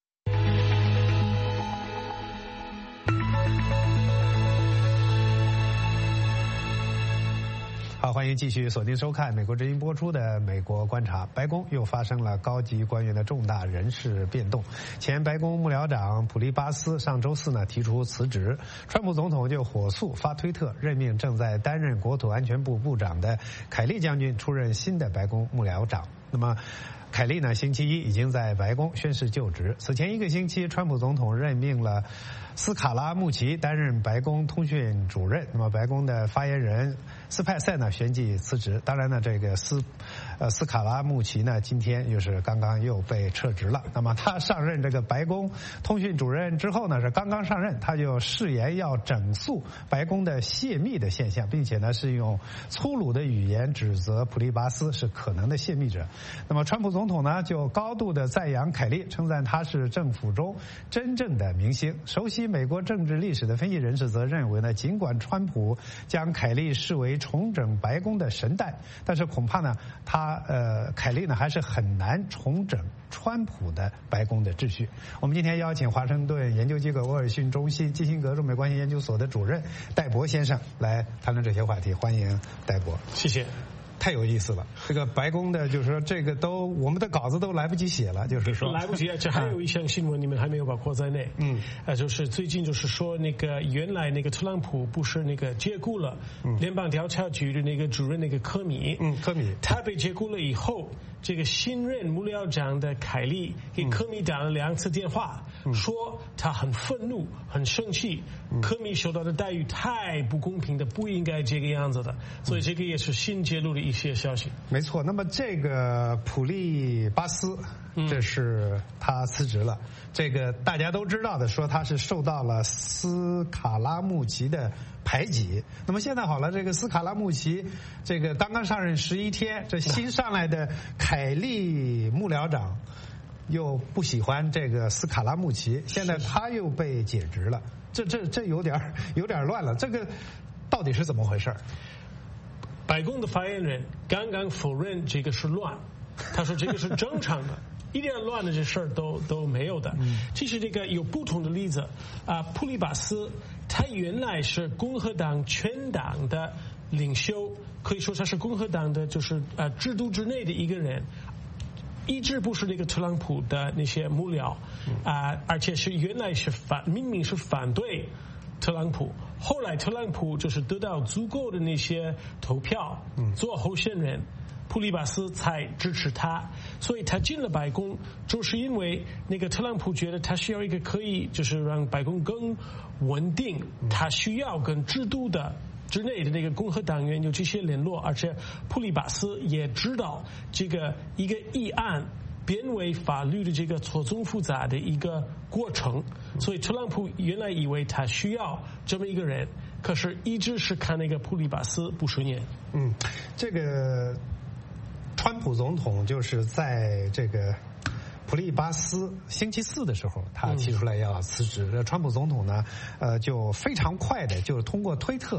好，欢迎继续锁定收看美国之音播出的《美国观察》。白宫又发生了高级官员的重大人事变动。前白宫幕僚长普利巴斯上周四呢提出辞职，川普总统就火速发推特任命正在担任国土安全部部长的凯利将军出任新的白宫幕僚长。那么凯利呢，星期一已经在白宫宣誓就职。此前一个星期，川普总统任命了斯卡拉穆奇担任白宫通讯主任。那么白宫的发言人斯派塞呢旋即辞职。当然呢，这个斯呃斯卡拉穆奇呢今天又是刚刚又被撤职了。那么他上任这个白宫通讯主任之后呢，是刚刚上任，他就誓言要整肃白宫的泄密的现象，并且呢是用粗鲁的语言指责普利巴斯是可能的泄密者。那么川普总统呢就高度的赞扬凯利，称赞他是政府中真正的明星。熟悉美国政治历史的分析人士则认为呢，尽管川普将凯利视为重整白宫的神诞，但是恐怕呢，他呃凯利呢还是很难重整川普的白宫的秩序。我们今天邀请华盛顿研究机构沃尔逊中心基辛格中美关系研究所的主任戴博先生来谈论这些话题。欢迎戴博。 谢谢。 太有意思了，这个白宫的就是说这个都我们的稿子都来不及写了，就是说来不及。而且还有一项新闻你们还没有把括在内，嗯，呃，就是最近就是说那个原来那个特朗普不是那个解雇了联邦调查局的那个主任那个科米， 嗯，科米， 他被解雇了以后，这个新任幕僚长的凯利给科米打了两次电话，嗯、说他很愤怒、很生气，嗯、科米受到的待遇太不公平的，不应该这个样子的，所以这个也是新揭露的一些消息。 没错，那么这个普利巴斯，这是他辞职了。这个大家都知道的，说他是受到了斯卡拉穆奇的排挤。那么现在好了，这个斯卡拉穆奇这个刚刚上任十一天，这新上来的凯利幕僚长又不喜欢这个斯卡拉穆奇，现在他又被解职了。这这这有点有点乱了，这个到底是怎么回事？ 白宫的发言人刚刚否认这个是乱，他说这个是正常的，一点乱的这事儿都都没有的。其实这个有不同的例子啊，普利巴斯他原来是共和党全党的领袖，可以说他是共和党的就是呃制度之内的一个人。一直不是那个特朗普的那些幕僚啊、呃，而且是原来是反明明是反对特朗普，后来特朗普就是得到足够的那些投票做候选人，普利巴斯才支持他，所以他进了白宫，就是因为那个特朗普觉得他需要一个可以就是让白宫更稳定，他需要跟制度的之内的那个共和党员有这些联络，而且普利巴斯也知道这个一个议案变为法律的这个错综复杂的一个过程，所以特朗普原来以为他需要这么一个人，可是一直是看那个普利巴斯不顺眼。 嗯，这个川普总统就是在这个普利巴斯星期四的时候，他提出来要辞职。嗯、川普总统呢，呃，就非常快的就通过推特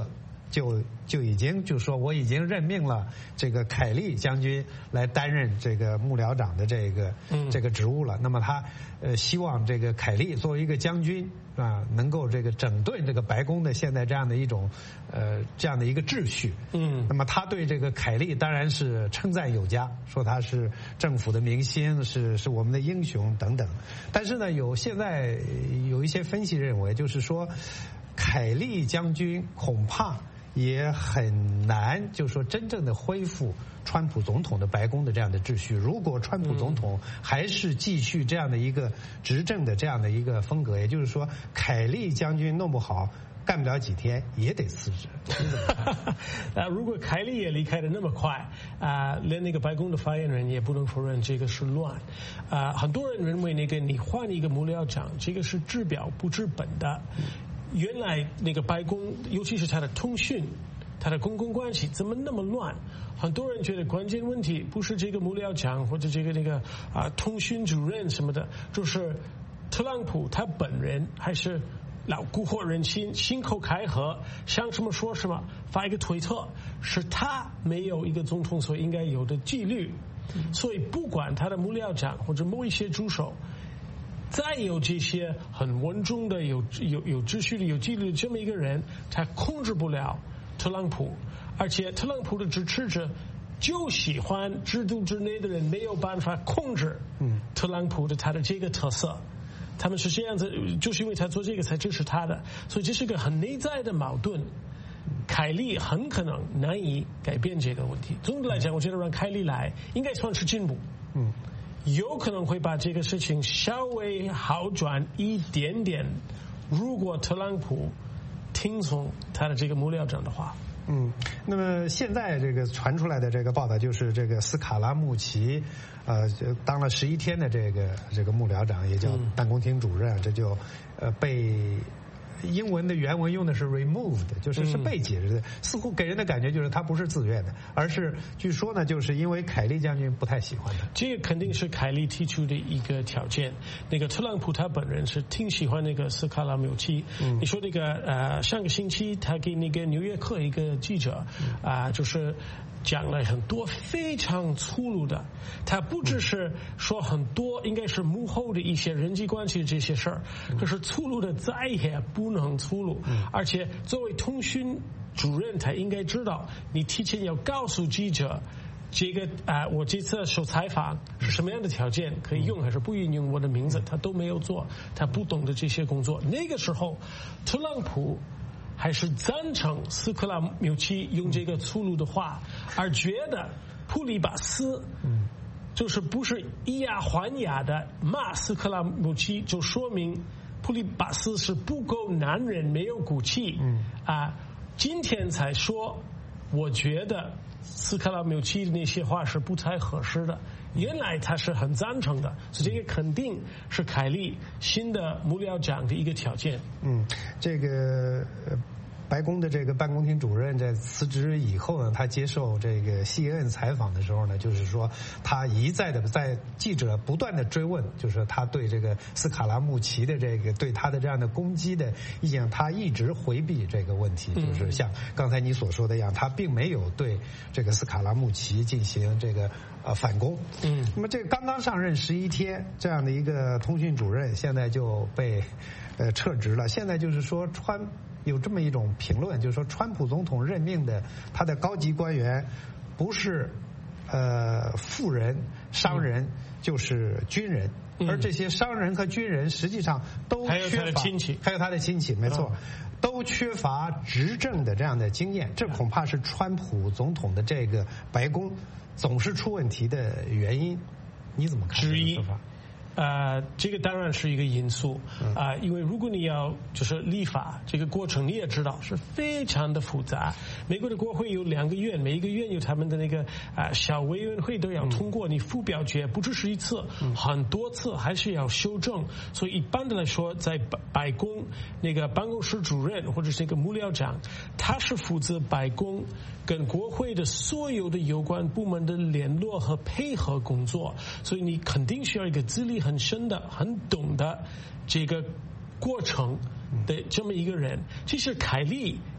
就就已经就说我已经任命了这个凯利将军来担任这个幕僚长的这个、嗯、这个职务了。那么他呃希望这个凯利作为一个将军啊，能够这个整顿这个白宫的现在这样的一种呃这样的一个秩序。嗯，那么他对这个凯利当然是称赞有加，说他是政府的明星，是是我们的英雄等等。但是呢，有现在有一些分析认为，就是说凯利将军恐怕也很难，就是说真正的恢复川普总统的白宫的这样的秩序。如果川普总统还是继续这样的一个执政的这样的一个风格，也就是说凯利将军弄不好干不了几天也得辞职。 啊，如果凯利也离开的那么快啊，连那个白宫的发言人也不能否认这个是乱。啊，很多人认为那个你换一个幕僚长，这个是治标不治本的。原来那个白宫，尤其是它的通讯、它的公共关系怎么那么乱？很多人觉得关键问题不是这个幕僚长或者这个那个啊通讯主任什么的，就是特朗普他本人还是老蛊惑人心、信口开河，想什么说什么，发一个推特，是他没有一个总统所应该有的纪律。所以不管他的幕僚长或者某一些助手再有这些很稳重的、有有有秩序的、有纪律的这么一个人，他控制不了特朗普，而且特朗普的支持者就喜欢制度之内的人没有办法控制特朗普的他的这个特色。他们是这样子，就是因为他做这个才支持他的，所以这是个很内在的矛盾。凯利很可能难以改变这个问题。总的来讲，我觉得让凯利来应该算是进步。嗯。有可能会把这个事情稍微好转一点点，如果特朗普听从他的这个幕僚长的话。 嗯，那么现在这个传出来的这个报道就是这个斯卡拉穆奇，呃，当了十一天的这个这个幕僚长，也叫办公厅主任，这就呃被。英文的原文用的是 removed， 就是是被解职的，似乎给人的感觉就是他不是自愿的，而是据说呢，就是因为凯利将军不太喜欢他。 这个肯定是凯利提出的一个条件。那个特朗普他本人是挺喜欢那个斯卡拉穆奇。嗯、你说那个呃，上个星期他给那个纽约客一个记者啊、呃，就是讲了很多非常粗鲁的，他不只是说很多应该是幕后的一些人际关系这些事儿，可是粗鲁的再也不能粗鲁，而且作为通讯主任，他应该知道你提前要告诉记者，这个啊、呃，我这次受采访是什么样的条件可以用还是不允用我的名字，他都没有做，他不懂得这些工作。那个时候，特朗普还是赞成斯卡拉穆奇用这个粗鲁的话，而觉得普利巴斯就是不是以牙还牙的骂斯卡拉穆奇，就说明普利巴斯是不够男人，没有骨气。嗯啊，今天才说，我觉得斯卡拉穆奇的那些话是不太合适的。原来他是很赞成的，所以这个肯定是凯利新的幕僚长的一个条件。 嗯，这个。白宫的这个办公厅主任在辞职以后呢，他接受这个 C N N 采访的时候呢，就是说他一再的在记者不断的追问，就是他对这个斯卡拉穆奇的这个对他的这样的攻击的意见，他一直回避这个问题，就是像刚才你所说的一样，他并没有对这个斯卡拉穆奇进行这个呃反攻。嗯，那么这个刚刚上任十一天这样的一个通讯主任，现在就被呃撤职了。现在就是说川。有这么一种评论，就是说川普总统任命的他的高级官员不是呃富人、商人，嗯、就是军人，嗯、而这些商人和军人实际上都缺乏，还有他的亲戚，还有他的亲戚，没错，哦、都缺乏执政的这样的经验，这恐怕是川普总统的这个白宫总是出问题的原因。你怎么看这个说法？ 呃，这个当然是一个因素啊、呃，因为如果你要就是立法这个过程，你也知道是非常的复杂。美国的国会有两个院，每一个院有他们的那个啊、呃、小委员会都要通过，你附表决不只是一次，很多次还是要修正。所以一般的来说，在白宫那个办公室主任或者是那个幕僚长，他是负责白宫跟国会的所有的有关部门的联络和配合工作，所以你肯定需要一个资历很深的、很懂的这个过程的这么一个人。其实凯利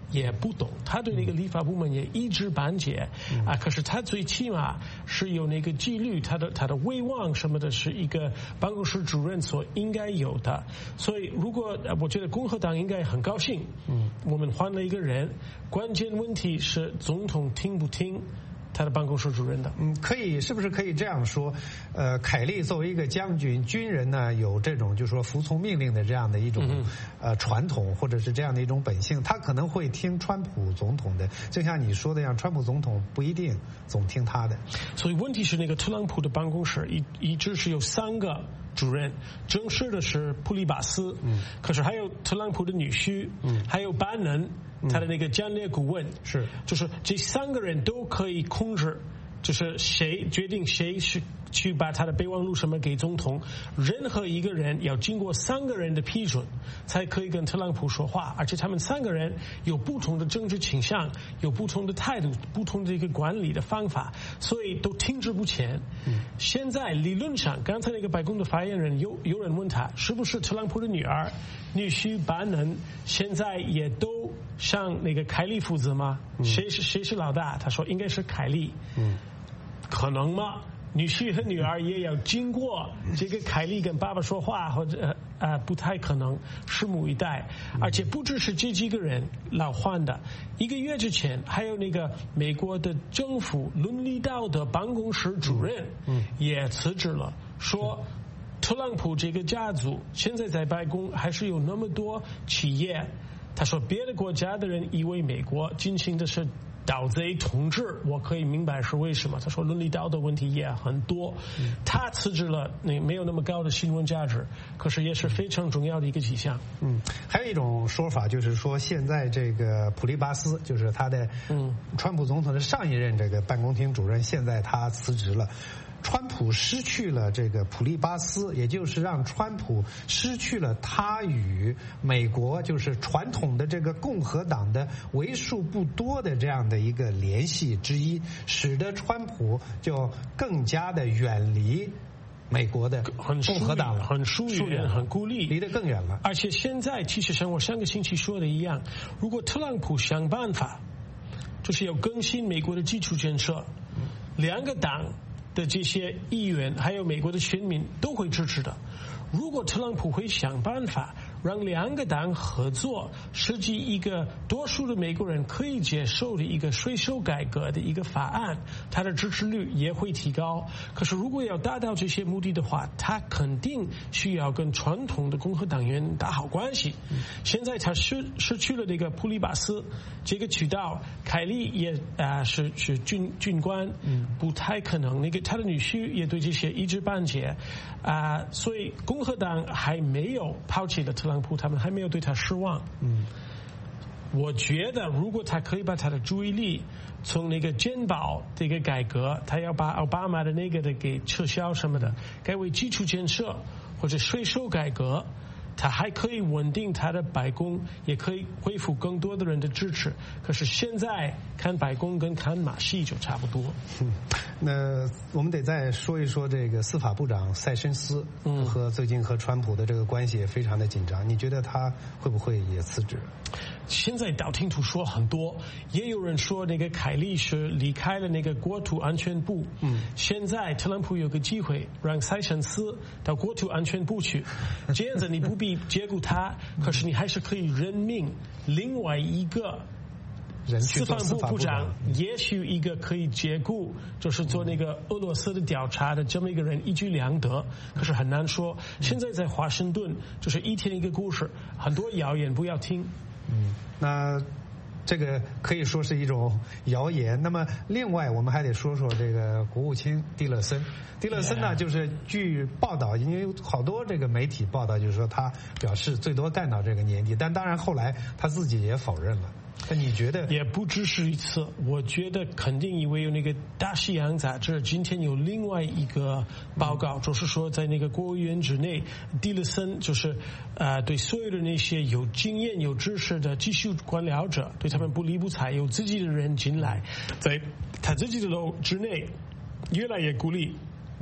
也不懂，他对那个立法部门也一知半解啊。可是他最起码是有那个纪律，他的他的威望什么的，是一个办公室主任所应该有的。所以，如果我觉得共和党应该很高兴，嗯，我们换了一个人，关键问题是总统听不听他的办公室主任的。 嗯，可以，是不是可以这样说？呃，凯利作为一个将军、军人呢，有这种就是说服从命令的这样的一种、嗯、呃传统，或者是这样的一种本性，他可能会听川普总统的。就像你说的样，川普总统不一定总听他的。 所以问题是，那个特朗普的办公室一一直是有三个主任，正式的是普利巴斯，嗯，可是还有特朗普的女婿，嗯，还有班农。他的那个战略顾问是， 就是这三个人都可以控制，就是谁决定谁是去把他的备忘录什么给总统，任何一个人要经过三个人的批准才可以跟特朗普说话，而且他们三个人有不同的政治倾向，有不同的态度，不同的一个管理的方法，所以都停滞不前。嗯，现在理论上，刚才那个白宫的发言人有有人问他是不是特朗普的女儿、女婿班农现在也都向那个凯利负责吗？嗯、谁是谁是老大？他说应该是凯利。嗯，可能吗？女婿和女儿也要经过这个凯利跟爸爸说话，或者呃不太可能，拭目以待。而且不只是这几个人老换的，一个月之前还有那个美国的政府伦理道德办公室主任也辞职了，说特朗普这个家族现在在白宫还是有那么多企业，他说别的国家的人以为美国进行的是盗贼统治，我可以明白是为什么。他说伦理道德问题也很多，他辞职了，那没有那么高的新闻价值，可是也是非常重要的一个迹象。 嗯，还有一种说法就是说，现在这个普利巴斯就是他的，嗯，川普总统的上一任这个办公厅主任，现在他辞职了。川普失去了这个普利巴斯，也就是让川普失去了他与美国就是传统的这个共和党的为数不多的这样的一个联系之一，使得川普就更加的远离美国的共和党了， 很疏远，很孤立， 离得更远了。 而且现在其实像我上个星期说的一样，如果特朗普想办法就是要更新美国的基础建设，两个党的这些议员还有美国的选民都会支持的。如果特朗普会想办法让两个党合作，设计一个多数的美国人可以接受的一个税收改革的一个法案，他的支持率也会提高。可是如果要达到这些目的的话，他肯定需要跟传统的共和党员打好关系。现在他失失去了这个普利巴斯这个渠道，凯利也啊、呃、是是军军官，不太可能。那个他的女婿也对这些一知半解啊、呃，所以共和党还没有抛弃了特朗普，他们还没有对他失望。嗯，我觉得如果他可以把他的注意力从那个健保这个改革，他要把奥巴马的那个的给撤销什么的，改为基础建设或者税收改革，他还可以稳定他的白宫，也可以恢复更多的人的支持。可是现在看白宫跟看马戏就差不多。 嗯，那我们得再说一说这个司法部长塞申斯，嗯，和最近和川普的这个关系也非常的紧张。你觉得他会不会也辞职？ 现在道听途说很多，也有人说那个凯利是离开了那个国土安全部。嗯，现在特朗普有个机会让塞申斯到国土安全部去，这样子你不必解雇他，可是你还是可以任命另外一个司法部部长，也许一个可以解雇，就是做那个俄罗斯的调查的这么一个人，一举两得。可是很难说。现在在华盛顿就是一天一个故事，很多谣言不要听。 嗯，那这个可以说是一种谣言。那么另外我们还得说说这个国务卿蒂勒森。蒂勒森呢，就是据报道，因为好多这个媒体报道，就是说他表示最多干到这个年底，但当然后来他自己也否认了。那你觉得？ 也不只是一次，我觉得肯定因为有那个大西洋杂志今天有另外一个报告，就是说在那个国务院之内，蒂勒森就是呃对所有的那些有经验有知识的技术官僚者，对他们不理不睬，有自己的人进来，在他自己的楼之内越来越鼓励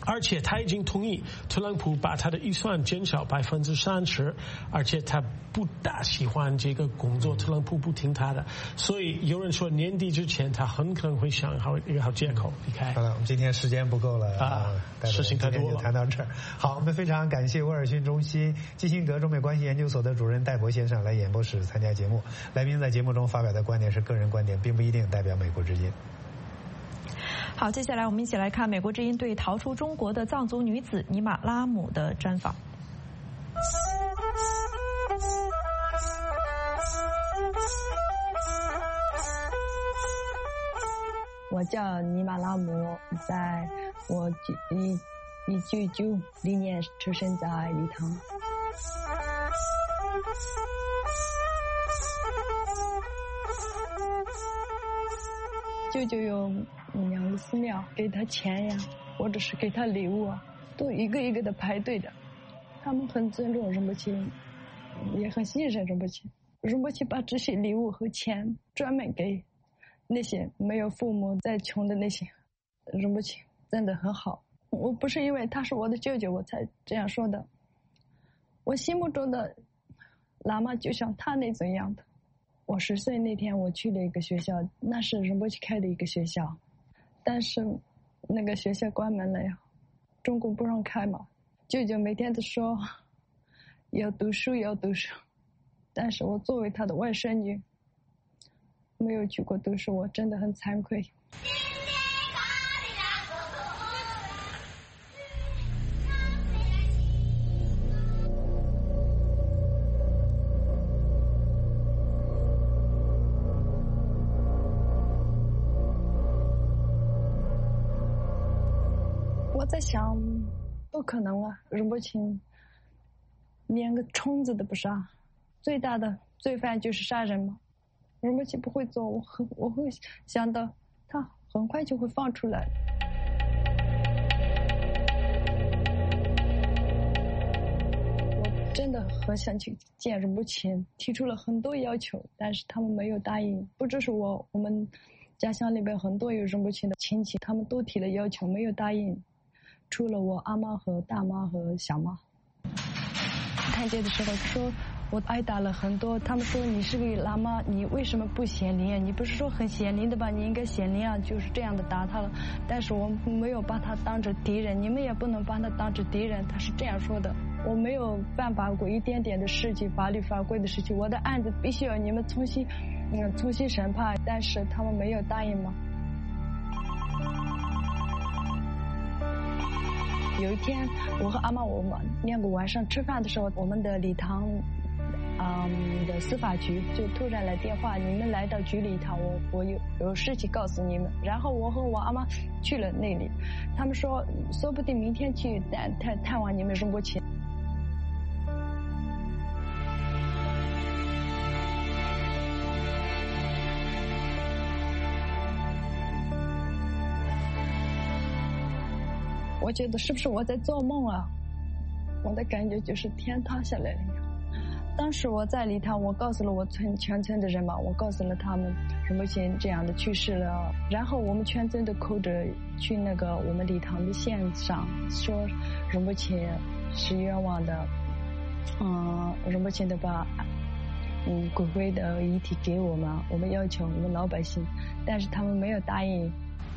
而且他已经同意特朗普把他的预算减少百分之三十，而且他不大喜欢这个工作，特朗普不听他的，所以有人说年底之前他很可能会想好一个好借口离开。 好了，我们今天时间不够了啊， 事情太多了， 就谈到这儿。好，我们非常感谢威尔逊中心基辛格中美关系研究所的主任戴博先生来演播室参加节目。来宾在节目中发表的观点是个人观点，并不一定代表美国之音。 好，接下来我们一起来看美国之音对逃出中国的藏族女子尼玛拉姆的专访。 我叫尼玛拉姆，在我一一九九零年出生在礼堂。舅舅有两个寺庙，给他钱呀，或者是给他礼物啊，都一个一个的排队的。他们很尊重仁波切，也很信任仁波切。仁波切把这些礼物和钱专门给那些没有父母再穷的那些。仁波切真的很好。我不是因为他是我的舅舅我才这样说的。我心目中的喇嘛就像他那种样的。我十岁那天我去了一个学校，那是仁波切开的一个学校，但是那个学校关门了呀，中国不让开嘛。舅舅每天都说要读书要读书，但是我作为他的外甥女没有去过读书，我真的很惭愧。我在想，不可能啊！仁波切连个虫子都不杀，最大的罪犯就是杀人嘛。仁波切不会做，我很我会想到他很快就会放出来。我真的很想去见仁波切，提出了很多要求，但是他们没有答应。不只是我，我们家乡那边很多有仁波切的亲戚，他们都提了要求，没有答应。除了我阿妈和大妈和小妈。看见的时候说我挨打了很多，他们说你是个喇嘛，你为什么不显灵？你不是说很显灵的吧？你应该显灵啊！就是这样的打他了。但是我没有把他当成敌人，你们也不能把他当成敌人。他是这样说的。我没有犯法过一点点的事情，法律法规的事情，我的案子必须要你们重新嗯重新审判，但是他们没有答应吗？有一天，我和阿妈我们两个晚上吃饭的时候，我们的礼堂，嗯的司法局就突然来电话，你们来到局里一趟，我我有有事情告诉你们。然后我和我阿妈去了那里，他们说说不定明天去探探探望你们仁波切。我觉得是不是我在做梦啊？我的感觉就是天塌下来了一样。当时我在礼堂，我告诉了我村全村的人嘛，我告诉了他们仁波切这样的去世了，然后我们全村都哭着去那个我们礼堂的线上说仁波切是冤枉的，嗯，仁波切的把嗯骨灰的遗体给我们，我们要求我们老百姓，但是他们没有答应。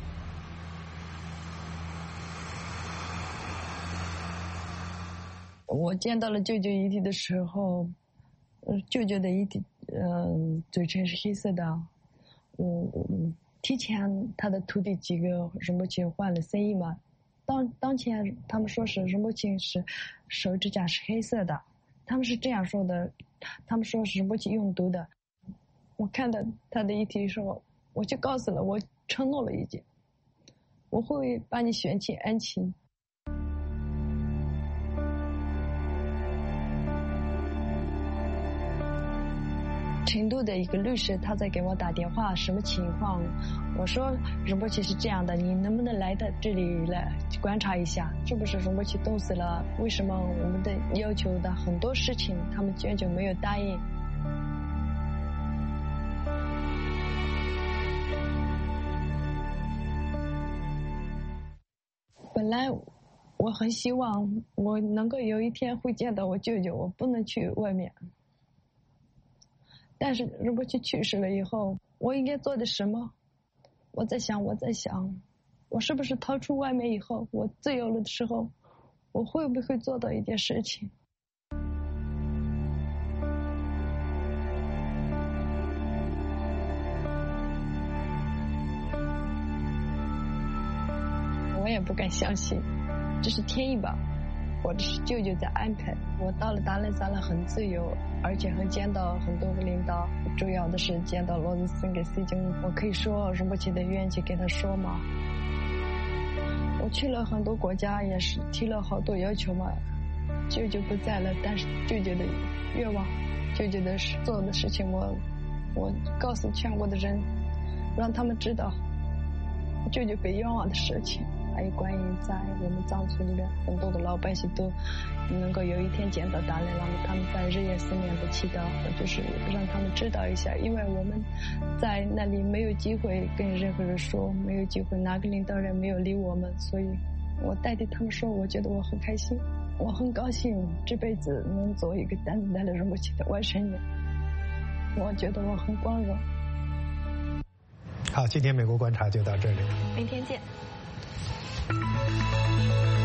我见到了舅舅遗体的时候，呃，舅舅的遗体，呃，嘴唇是黑色的。我、嗯、提前他的徒弟几个仁波切换了生意嘛，当当前他们说是仁波切是手指甲是黑色的，他们是这样说的，他们说是仁波切用毒的。我看到他的遗体的时候，我就告诉了我承诺了一句，我会把你选进安亲。成都的一个律师他在给我打电话，什么情况？我说仁波切是这样的，你能不能来到这里来观察一下，是不是仁波切冻死了？为什么我们的要求的很多事情他们坚决没有答应？本来我很希望我能够有一天会见到我舅舅，我不能去外面。但是如果去去世了以后，我应该做的什么？我在想，我在想，我是不是逃出外面以后，我自由了的时候，我会不会做到一件事情？我也不敢相信，这是天意吧，或者是舅舅在安排。我到了达赖萨拉很自由，而且还见到很多个领导，主要的是见到罗斯森跟 C 经，我可以说仁波切的愿去给他说嘛。我去了很多国家，也是提了好多要求嘛。舅舅不在了，但是舅舅的愿望，舅舅的做的事情，我我告诉全国的人，让他们知道舅舅被冤枉的事情。还有关于在我们藏族里面很多的老百姓都能够有一天见到达赖喇嘛，他们在日夜思念的祈祷，就是让他们知道一下，因为我们在那里没有机会跟任何人说，没有机会，哪个领导人没有理我们，所以我代替他们说，我觉得我很开心，我很高兴这辈子能做一个担子带了仁波切的外甥女，我觉得我很光荣。 好，今天美国观察就到这里， 明天见。